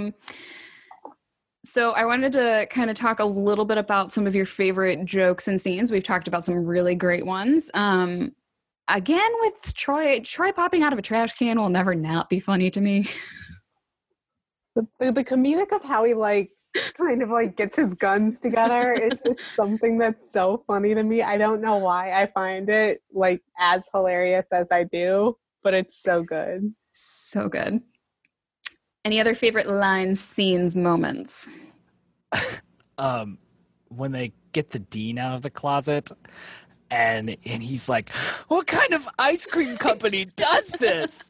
So I wanted to kind of talk a little bit about some of your favorite jokes and scenes. We've talked about some really great ones. Again, with Troy popping out of a trash can will never not be funny to me. The comedic of how he like kind of like gets his guns together is just something that's so funny to me. I don't know why I find it like as hilarious as I do, but it's so good. So good. Any other favorite lines, scenes, moments? When they get the dean out of the closet, and he's like, "What kind of ice cream company does this?"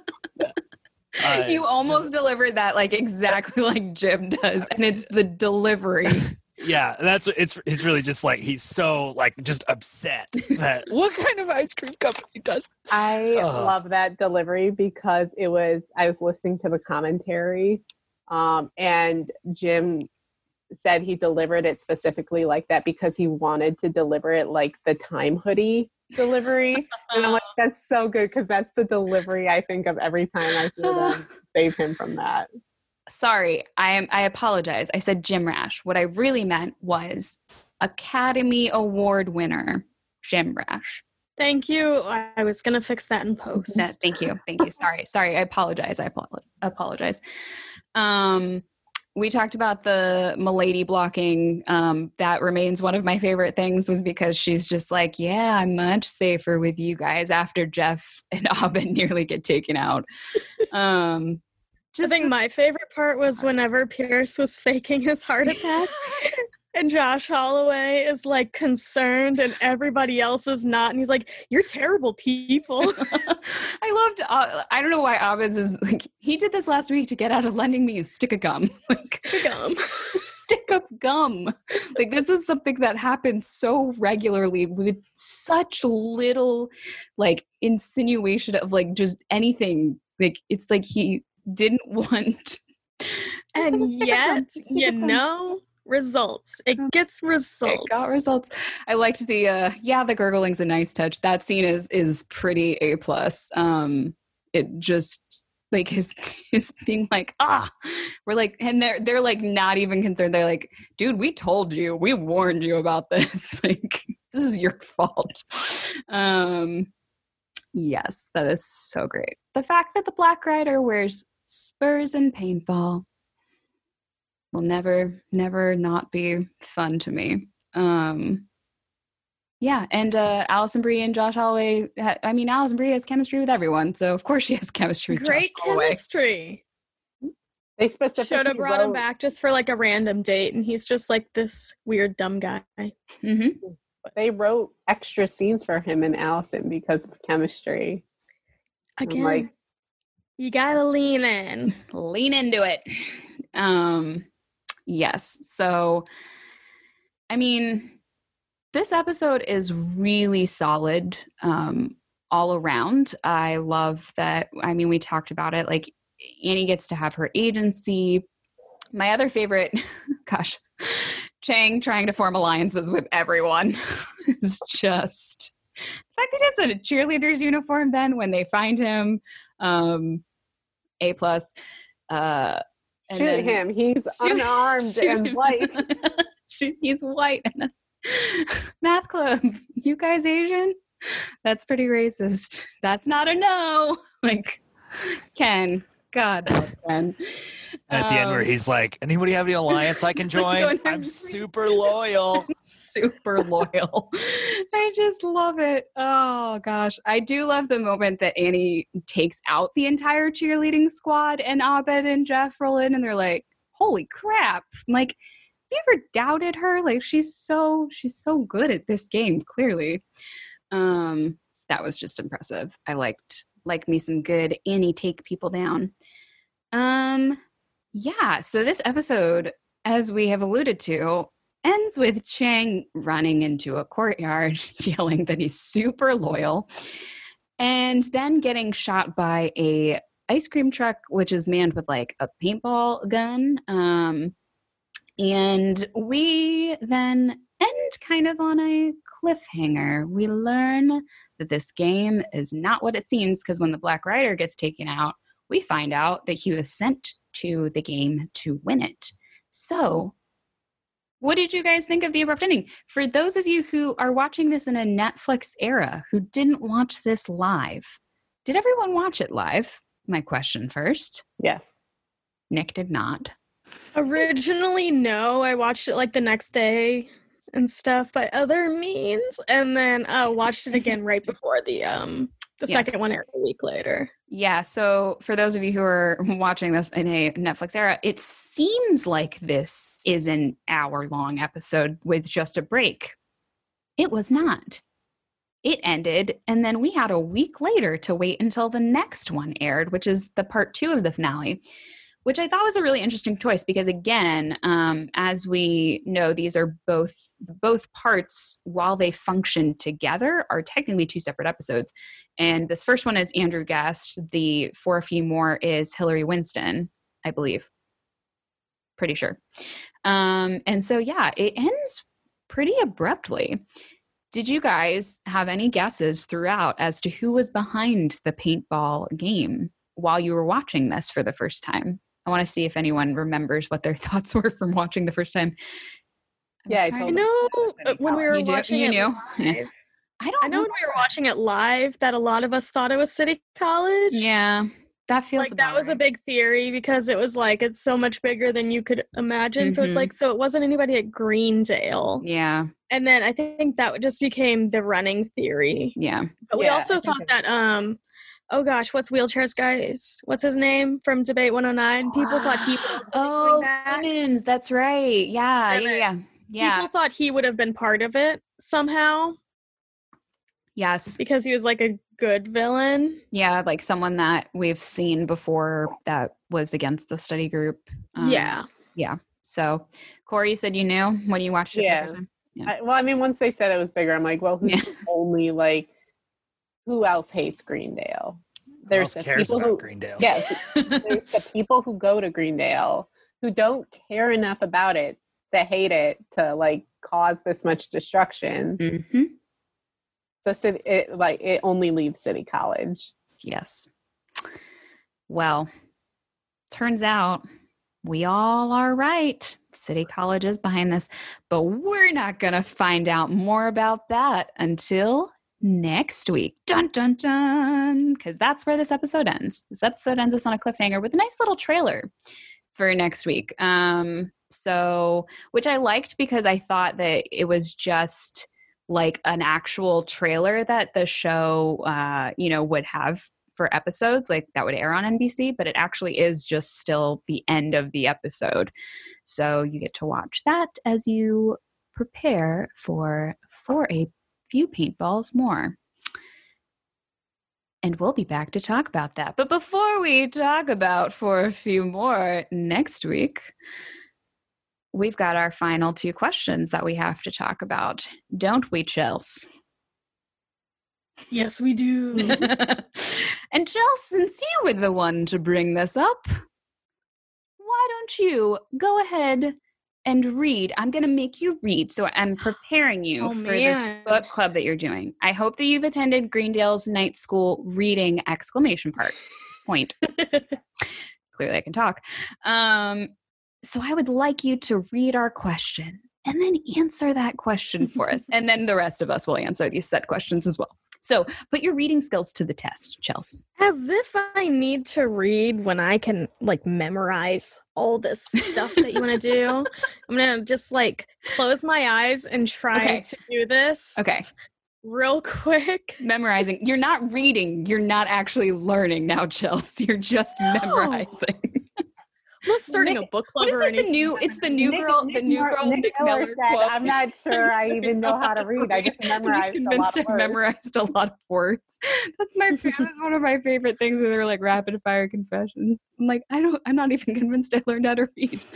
You almost delivered that like exactly like Jim does, and it's the delivery. Yeah, it's really just like he's so like just upset that what kind of ice cream company does this? I love that delivery because I was listening to the commentary, and Jim said he delivered it specifically like that because he wanted to deliver it like the Time hoodie delivery. And I'm like, that's so good because that's the delivery I think of every time I hear them. Save him from that. Sorry, I apologize. I said Jim Rash. What I really meant was Academy Award winner Jim Rash. Thank you. I was going to fix that in post. No, thank you. Sorry. I apologize. We talked about the Milady blocking. That remains one of my favorite things was because she's just like, yeah, I'm much safer with you guys after Jeff and Abed nearly get taken out. I think my favorite part was whenever Pierce was faking his heart attack and Josh Holloway is like concerned and everybody else is not. And he's like, you're terrible people. I loved, I don't know why Abed's is like, he did this last week to get out of lending me a stick of gum. Stick of gum. Like this is something that happens so regularly with such little like insinuation of like just anything. Like it's like he didn't want and yet results. It gets results. It got results. I liked the gurgling's a nice touch. That scene is pretty A+. It just like his being like, we're like, and they're like not even concerned. They're like, dude, we told you, we warned you about this. Like this is your fault. Yes, that is so great. The fact that the Black Rider wears spurs and paintball will never not be fun to me. Yeah, and Allison Brie and Josh Holloway. Allison Brie has chemistry with everyone, so of course she has chemistry with Great Josh Holloway. Chemistry. They specifically should have brought him back just for like a random date, and he's just like this weird dumb guy. Mm-hmm. They wrote extra scenes for him and Allison because of chemistry. Again, like, you gotta lean into it. Yes. So, I mean, this episode is really solid all around. I love that. I mean, we talked about it. Like, Annie gets to have her agency. My other favorite, gosh, Chang trying to form alliances with everyone is just the fact that he has a cheerleader's uniform then when they find him. A+. Shoot him. He's unarmed and white. He's white. Math club. You guys Asian? That's pretty racist. That's not a no. Like, Ken. God, Ken. At the end where he's like, anybody have any alliance I can join? I'm super loyal. Super loyal. I just love it. Oh, gosh. I do love the moment that Annie takes out the entire cheerleading squad and Abed and Jeff roll in and they're like, holy crap. I'm like, have you ever doubted her? Like, she's so good at this game, clearly. That was just impressive. I liked me some good Annie take people down. Yeah, so this episode, as we have alluded to, ends with Chang running into a courtyard, yelling that he's super loyal, and then getting shot by a ice cream truck, which is manned with like a paintball gun. And we then end kind of on a cliffhanger. We learn that this game is not what it seems because when the Black Rider gets taken out, we find out that he was sent to the game to win it. So, what did you guys think of the abrupt ending? For those of you who are watching this in a Netflix era, who didn't watch this live, did everyone watch it live? My question first. Yes. Nick did not. Originally, no. I watched it like the next day and stuff by other means, and then watched it again right before the second one aired a week later. Yeah, so for those of you who are watching this in a Netflix era, it seems like this is an hour-long episode with just a break. It was not. it ended, and then we had a week later to wait until the next one aired, which is the part 2 of the finale, which I thought was a really interesting choice because, again, as we know, these are both parts, while they function together, are technically 2 separate episodes. And this first one is Andrew Guest. The For a Few More is Hillary Winston, I believe. Pretty sure. And so, yeah, it ends pretty abruptly. Did you guys have any guesses throughout as to who was behind the paintball game while you were watching this for the first time? I want to see if anyone remembers what their thoughts were from watching the first time. Yeah, I know when we were watching it live. Yeah. I know when we were watching it live that a lot of us thought it was City College. Yeah, that feels like that was a big theory because it was like it's so much bigger than you could imagine. So it's like, so it wasn't anybody at Greendale. Yeah. And then I think that just became the running theory. Yeah. But we also thought that oh gosh, what's Wheelchairs Guys? What's his name from Debate 109? People thought he would Simmons, that's right. Yeah. People thought he would have been part of it somehow. Yes. Because he was like a good villain. Yeah, like someone that we've seen before that was against the study group. Yeah. So, Corey, you said you knew when you watched it for the first time? Yeah. I mean, once they said it was bigger, I'm like, well, who's only like, who else hates Greendale? There's cares about Greendale. Yeah, there's the people who go to Greendale who don't care enough about it, that hate it to like cause this much destruction. Mm-hmm. So it only leaves City College. Yes. Well, turns out we all are right. City College is behind this, but we're not going to find out more about that until next week. Dun, dun, dun. Because that's where this episode ends. This episode ends us on a cliffhanger with a nice little trailer for next week. So, which I liked because I thought that it was just like an actual trailer that the show, would have for episodes, like that would air on NBC, but it actually is just still the end of the episode. So you get to watch that as you prepare for a few paintballs more. And we'll be back to talk about that. But before we talk about For a Few More next week, we've got our final 2 questions that we have to talk about. Don't we, Chels? Yes, we do. And Chels, since you were the one to bring this up, why don't you go ahead and read? I'm going to make you read, so I'm preparing you for this book club that you're doing. I hope that you've attended Greendale's night school reading ! Point. Clearly I can talk. So I would like you to read our question and then answer that question for us. And then the rest of us will answer these set questions as well. So put your reading skills to the test, Chels. As if I need to read when I can like memorize all this stuff that you want to do. I'm going to just like close my eyes and try to do this. Okay. Real quick. Memorizing. You're not reading. You're not actually learning now, Chels. You're just memorizing. I'm not starting a book club or anything. It's the new girl. The new girl. Nick Miller said, I'm not sure I even know how to read. I just memorized a lot of words. Memorized a lot of words. That's one of my favorite things when they're like rapid fire confessions. I'm like, I'm not even convinced I learned how to read.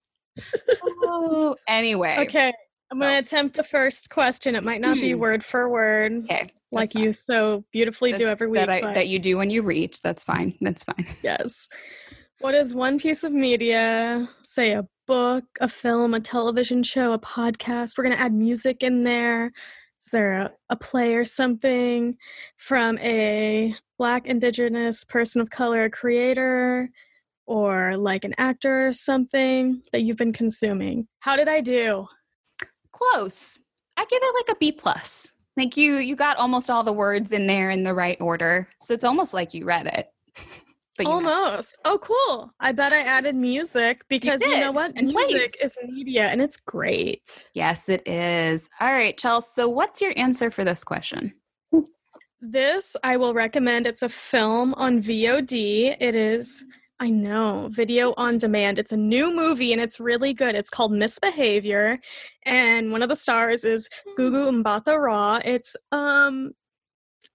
Anyway. Okay. I'm going to attempt the first question. It might not be word for word. Okay. Like you so beautifully do every week. That you do when you read. That's fine. That's fine. Yes. What is one piece of media, say a book, a film, a television show, a podcast? We're going to add music in there. Is there a play or something from a Black, Indigenous, person of color creator, or like an actor or something that you've been consuming? How did I do? Close. I give it like a B+. Like you got almost all the words in there in the right order. So it's almost like you read it. Almost. Oh, cool. I bet I added music because you know what? And music is media and it's great. Yes, it is. All right, Chelsea. So what's your answer for this question? This I will recommend. It's a film on VOD. It is, I know, video on demand. It's a new movie and it's really good. It's called Misbehavior. And one of the stars is Gugu Mbatha-Raw. It's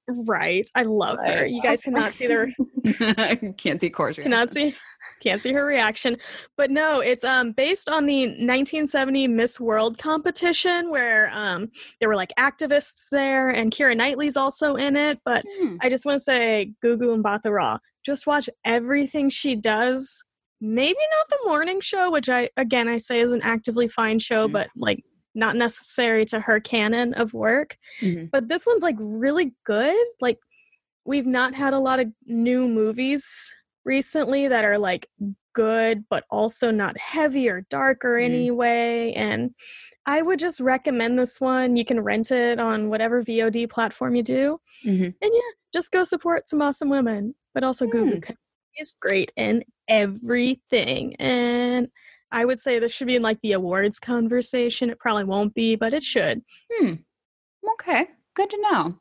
Right. I love her. Right. You guys cannot see their Can't see Cora's can't see her reaction. But no, it's based on the 1970 Miss World competition where there were like activists there and Keira Knightley's also in it. But I just want to say Gugu Mbatha-Raw. Just watch everything she does. Maybe not the morning show, which I say is an actively fine show, but like not necessary to her canon of work. But this one's like really good. Like we've not had a lot of new movies recently that are like good, but also not heavy or dark or anyway. And I would just recommend this one. You can rent it on whatever VOD platform you do. And yeah, just go support some awesome women, but also Gugu is great in everything. And I would say this should be in like the awards conversation. It probably won't be, but it should. Okay, good to know.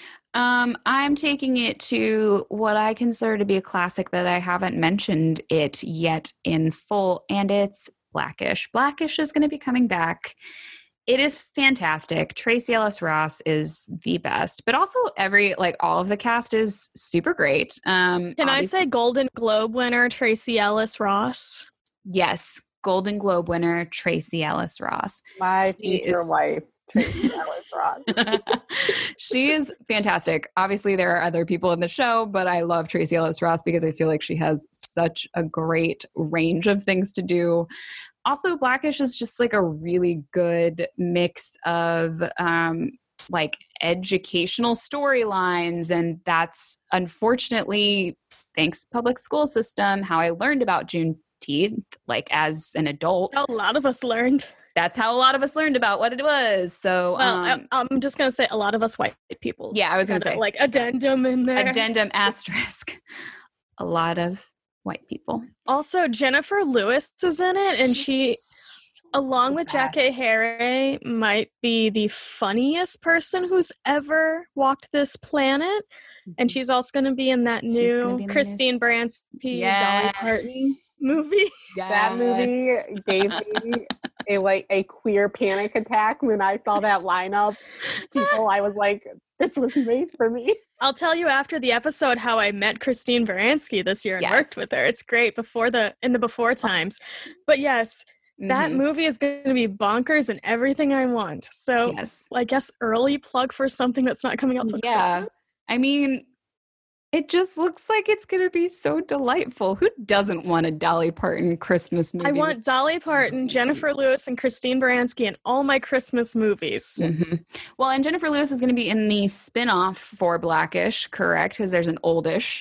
I'm taking it to what I consider to be a classic that I haven't mentioned it yet in full, and it's Blackish. Blackish is going to be coming back. It is fantastic. Tracee Ellis Ross is the best, but also all of the cast is super great. Can I say Golden Globe winner Tracee Ellis Ross? Yes, Golden Globe winner Tracee Ellis Ross. My future wife, Tracee Ellis Ross. She is fantastic. Obviously, there are other people in the show, but I love Tracee Ellis Ross because I feel like she has such a great range of things to do. Also, Blackish is just like a really good mix of like educational storylines, and that's unfortunately, thanks public school system, how I learned about Juneteenth, like as an adult. A lot of us learned. That's how a lot of us learned about what it was. So, well, I'm just going to say a lot of us white people. Yeah, I was going to say. Like addendum in there. Addendum asterisk. A lot of white people. Also, Jennifer Lewis is in it, and she, along with Jackée Harry, might be the funniest person who's ever walked this planet. And she's also going to be in that new Christine Baranski, Dolly Parton movie. Yes. That movie gave me a queer panic attack when I saw that lineup. I was like, this was made for me. I'll tell you after the episode how I met Christine Baranski this year and worked with her. It's great in the before times. But yes, that movie is going to be bonkers and everything I want. So I guess early plug for something that's not coming out till Christmas. I mean, it just looks like it's going to be so delightful. Who doesn't want a Dolly Parton Christmas movie? I want Dolly Parton, Jennifer Lewis, and Christine Baranski in all my Christmas movies. Well, and Jennifer Lewis is going to be in the spinoff for Blackish, correct? Because there's an oldish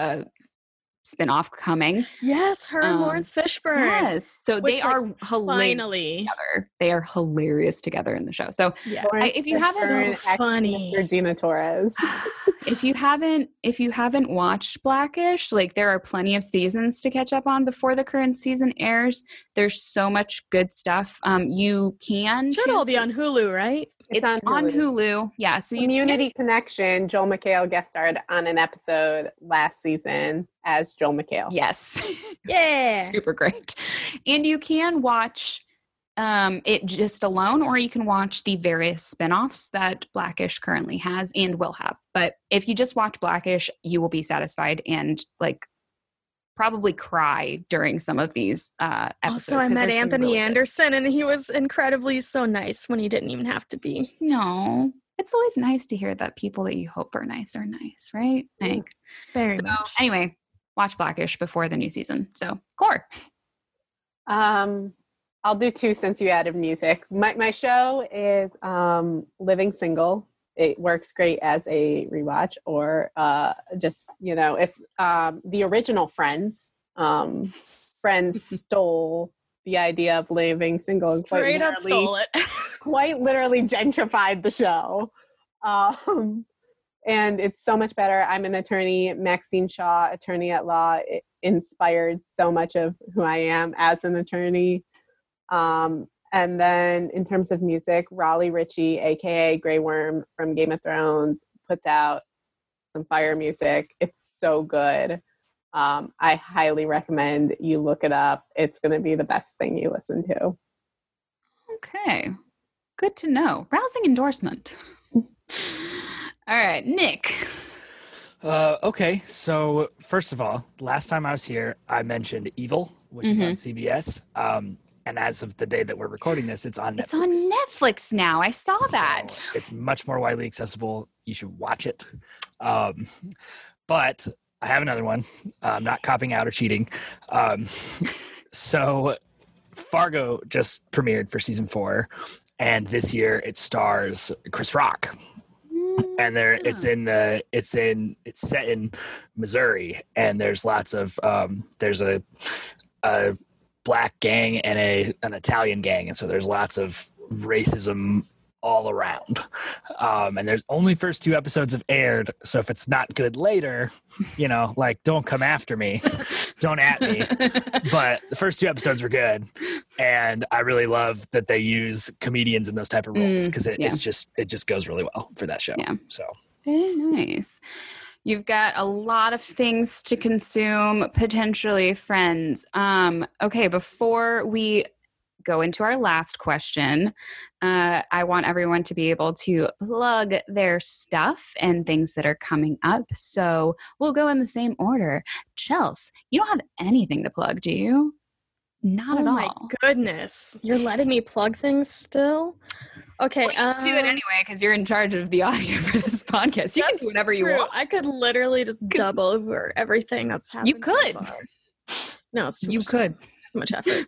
spinoff coming. Yes, her and Lawrence Fishburne. Yes, so they are finally together. They are hilarious together in the show. So if you haven't, so funny, Regina Torres. if you haven't watched Blackish, like there are plenty of seasons to catch up on before the current season airs. There's so much good stuff. You can should all be on Hulu, right? It's on Hulu. Yeah. So Community Connection, Joel McHale guest starred on an episode last season as Joel McHale. Yes. Yeah. Super great. And you can watch it just alone, or you can watch the various spinoffs that Blackish currently has and will have. But if you just watch Blackish, you will be satisfied and probably cry during some of these episodes. Also, I met Anthony Anderson, and he was incredibly so nice when he didn't even have to be. No, it's always nice to hear that people that you hope are nice, right? Very much. Anyway, watch Blackish before the new season. So, Core. I'll do two since you added music. My show is Living Single. It works great as a rewatch or just, it's the original Friends. Friends stole the idea of living single and straight up stole it. Quite literally gentrified the show. And it's so much better. I'm an attorney. Maxine Shaw, attorney at law, it inspired so much of who I am as an attorney. And then in terms of music, Raleigh Ritchie, aka Grey Worm from Game of Thrones, puts out some fire music. It's so good. I highly recommend you look it up. It's going to be the best thing you listen to. Okay. Good to know. Rousing endorsement. All right, Nick. Okay, so first of all, last time I was here, I mentioned Evil, which is on CBS. And as of the day that we're recording this, it's on Netflix. It's on Netflix now. I saw that. So it's much more widely accessible. You should watch it. But I have another one. I'm not copping out or cheating. So Fargo just premiered for season 4, and this year it stars Chris Rock. And it's set in Missouri, and there's lots of there's a black gang and an Italian gang, and so there's lots of racism all around. And there's only first 2 episodes have aired, so if it's not good later, don't come after me, don't at me. But the first 2 episodes were good, and I really love that they use comedians in those type of roles because it just goes really well for that show. Yeah. So very nice. You've got a lot of things to consume, potentially, friends. Okay, before we go into our last question, I want everyone to be able to plug their stuff and things that are coming up. So we'll go in the same order. Chels, you don't have anything to plug, do you? Not at all. Oh my goodness. You're letting me plug things still? Okay. Well, you can do it anyway because you're in charge of the audio for this podcast. You can do whatever you want. I could literally just double over everything that's happened. You could. So far. No, it's too you much could. Too much effort.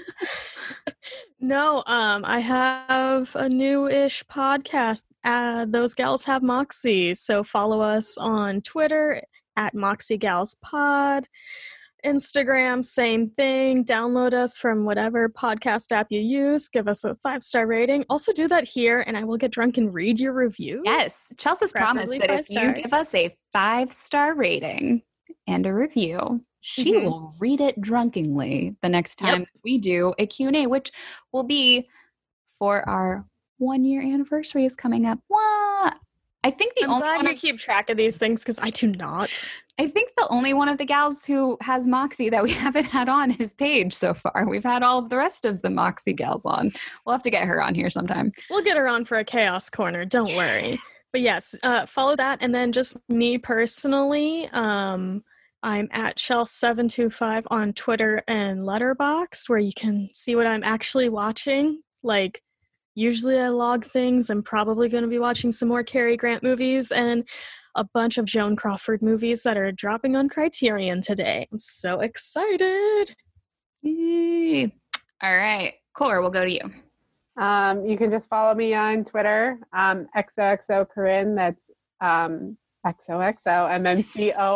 No, I have a new-ish podcast. Those Gals Have Moxie. So follow us on Twitter at MoxieGalsPod. Instagram, same thing. Download us from whatever podcast app you use. Give us a 5-star rating. Also do that here, and I will get drunk and read your reviews. Yes. Chelsea's promised that if you give us a 5-star rating and a review, she will read it drunkenly the next time we do a Q&A, which will be for our 1-year anniversary is coming up. What? I think I'm glad you keep track of these things because I do not. I think the only one of the gals who has Moxie that we haven't had on his page so far. We've had all of the rest of the Moxie gals on. We'll have to get her on here sometime. We'll get her on for a Chaos Corner. Don't worry. But yes, follow that. And then just me personally, I'm at Shell725 on Twitter and Letterboxd, where you can see what I'm actually watching. Like, usually I log things. I'm probably going to be watching some more Cary Grant movies and a bunch of Joan Crawford movies that are dropping on Criterion today. I'm so excited. Yay. All right. Cora, we'll go to you. You can just follow me on Twitter, XOXO Corinne. That's XOXO, and then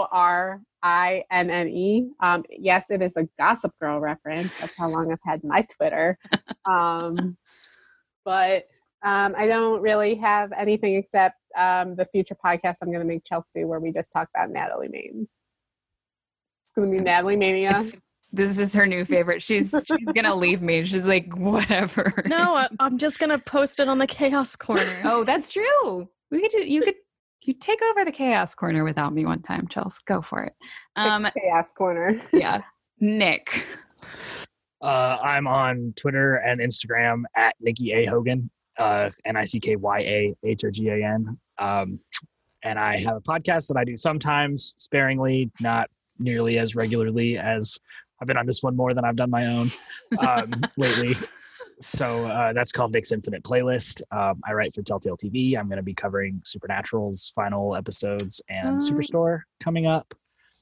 CORINNE. Yes, it is a Gossip Girl reference. That's how long I've had my Twitter. But I don't really have anything except the future podcast I'm going to make Chelsea, where we just talk about Natalie Maines. It's going to be Natalie Mania. This is her new favorite. She's going to leave me. She's like, whatever. No, I'm just going to post it on the Chaos Corner. Oh, that's true. You take over the Chaos Corner without me one time, Chelsea. Go for it. Chaos Corner. Yeah. Nick. I'm on Twitter and Instagram at Nikki A. Hogan, NICKYAHOGAN. And I have a podcast that I do sometimes, sparingly, not nearly as regularly as I've been on this one more than I've done my own lately. So that's called Nick's Infinite Playlist. I write for Telltale TV. I'm going to be covering Supernatural's final episodes and Superstore coming up.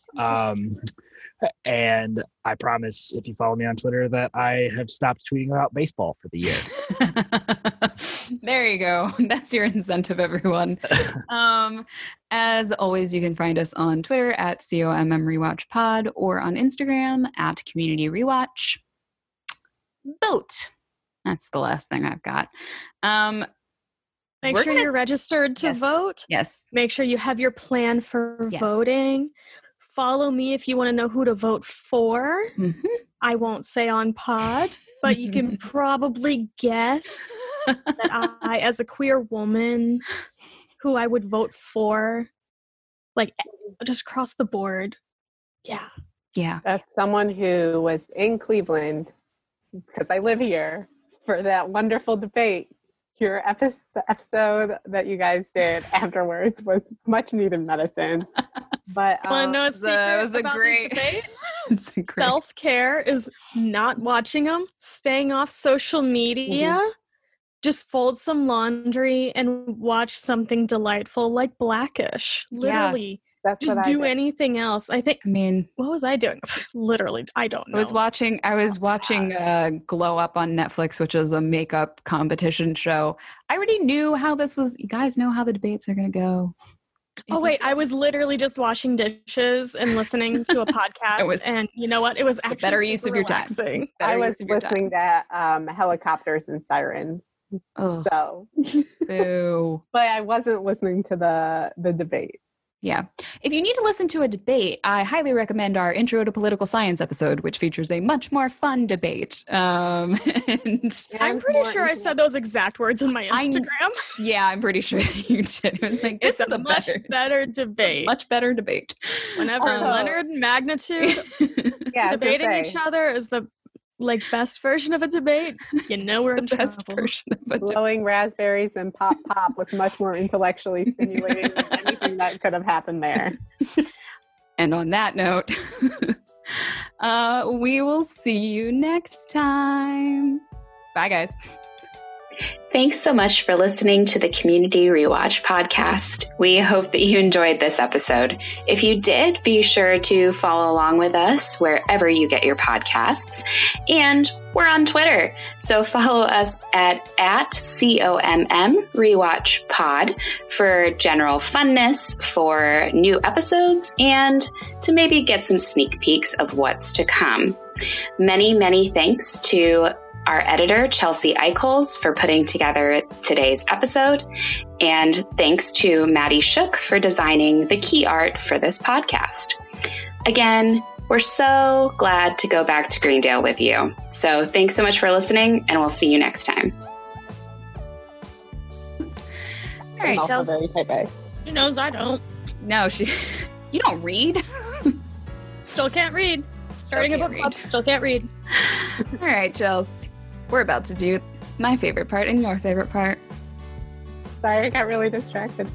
And I promise, if you follow me on Twitter, that I have stopped tweeting about baseball for the year. There you go. That's your incentive, everyone. As always, you can find us on Twitter at COMMRewatchPod or on Instagram at Community Rewatch. Vote. That's the last thing I've got. Make sure you're registered to vote. Yes. Make sure you have your plan for voting. Follow me if you want to know who to vote for. Mm-hmm. I won't say on pod, but you can probably guess that I, as a queer woman, who I would vote for, like, just across the board. Yeah. Yeah. As someone who was in Cleveland, because I live here, for that wonderful debate, your the episode that you guys did afterwards was much needed medicine. But Want to know a secret was a about great- these debates? It's a great. Self-care is not watching them, staying off social media, just fold some laundry and watch something delightful like Blackish. Literally, that's what just I do did. anything else. I think, I mean, what was I doing? Literally, I don't know. I was watching Glow Up on Netflix, which is a makeup competition show. I already knew how this was. You guys know how the debates are going to go. Oh wait, I was literally just washing dishes and listening to a podcast, and you know what? It was actually better use of your time. relaxing. Better I was use of your time. listening to helicopters and sirens. Oh, So, boo. but I wasn't listening to the debate. Yeah. If you need to listen to a debate, I highly recommend our Intro to Political Science episode, which features a much more fun debate. And I'm pretty sure I said those exact words in my Instagram. yeah, I'm pretty sure you did. It was like, this It's is a much better debate. much better debate. Whenever Leonard and Magnitude Yeah, I was gonna debating say, each other is the best version of a debate, you know we're in the best trouble. version of a debate. blowing raspberries and pop was much more intellectually stimulating than anything that could have happened there. And on that note, we will see you next time. Bye, guys. Thanks so much for listening to the Community Rewatch podcast. We hope that you enjoyed this episode. If you did, be sure to follow along with us wherever you get your podcasts. And we're on Twitter, so follow us at COMM Rewatch Pod for general funness, for new episodes, and to maybe get some sneak peeks of what's to come. Many, many thanks to our editor, Chelsea Eichholz, for putting together today's episode. And thanks to Maddie Shook for designing the key art for this podcast. Again, we're so glad to go back to Greendale with you. So thanks so much for listening, and we'll see you next time. All right, Chelsea. Who knows? I don't. No, you don't read. Still can't read. Starting a can't book club, read. still can't read. All right, Chelsea. We're about to do my favorite part and your favorite part. Sorry, I got really distracted.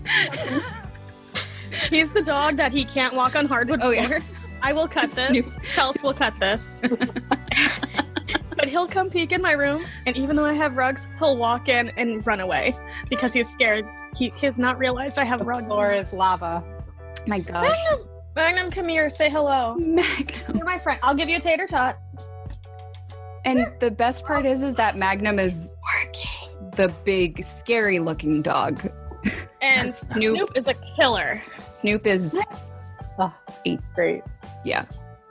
He's the dog that he can't walk on hardwood Oh, floor. yeah. I will cut Snoop. this. Chelsea will cut this. But he'll come peek in my room, and even though I have rugs, he'll walk in and run away because he's scared. He has not realized I have rugs. Floor is lava. My gosh. Magnum, come here. Say hello. Magnum. You're my friend. I'll give you a tater tot. And the best part is that Magnum is Working. the big, scary-looking dog. And Snoop is a killer. Snoop is, Oh, great. yeah.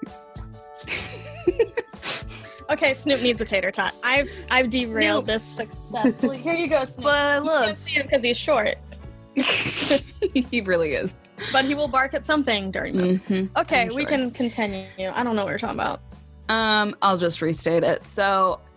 Okay, Snoop needs a tater tot. I've derailed this successfully. Here you go, Snoop. But You can't see him because he's short, he really is. but he will bark at something during this. Mhm, Okay, I'm we sure. can continue. I don't know what we're talking about. I'll just restate it. So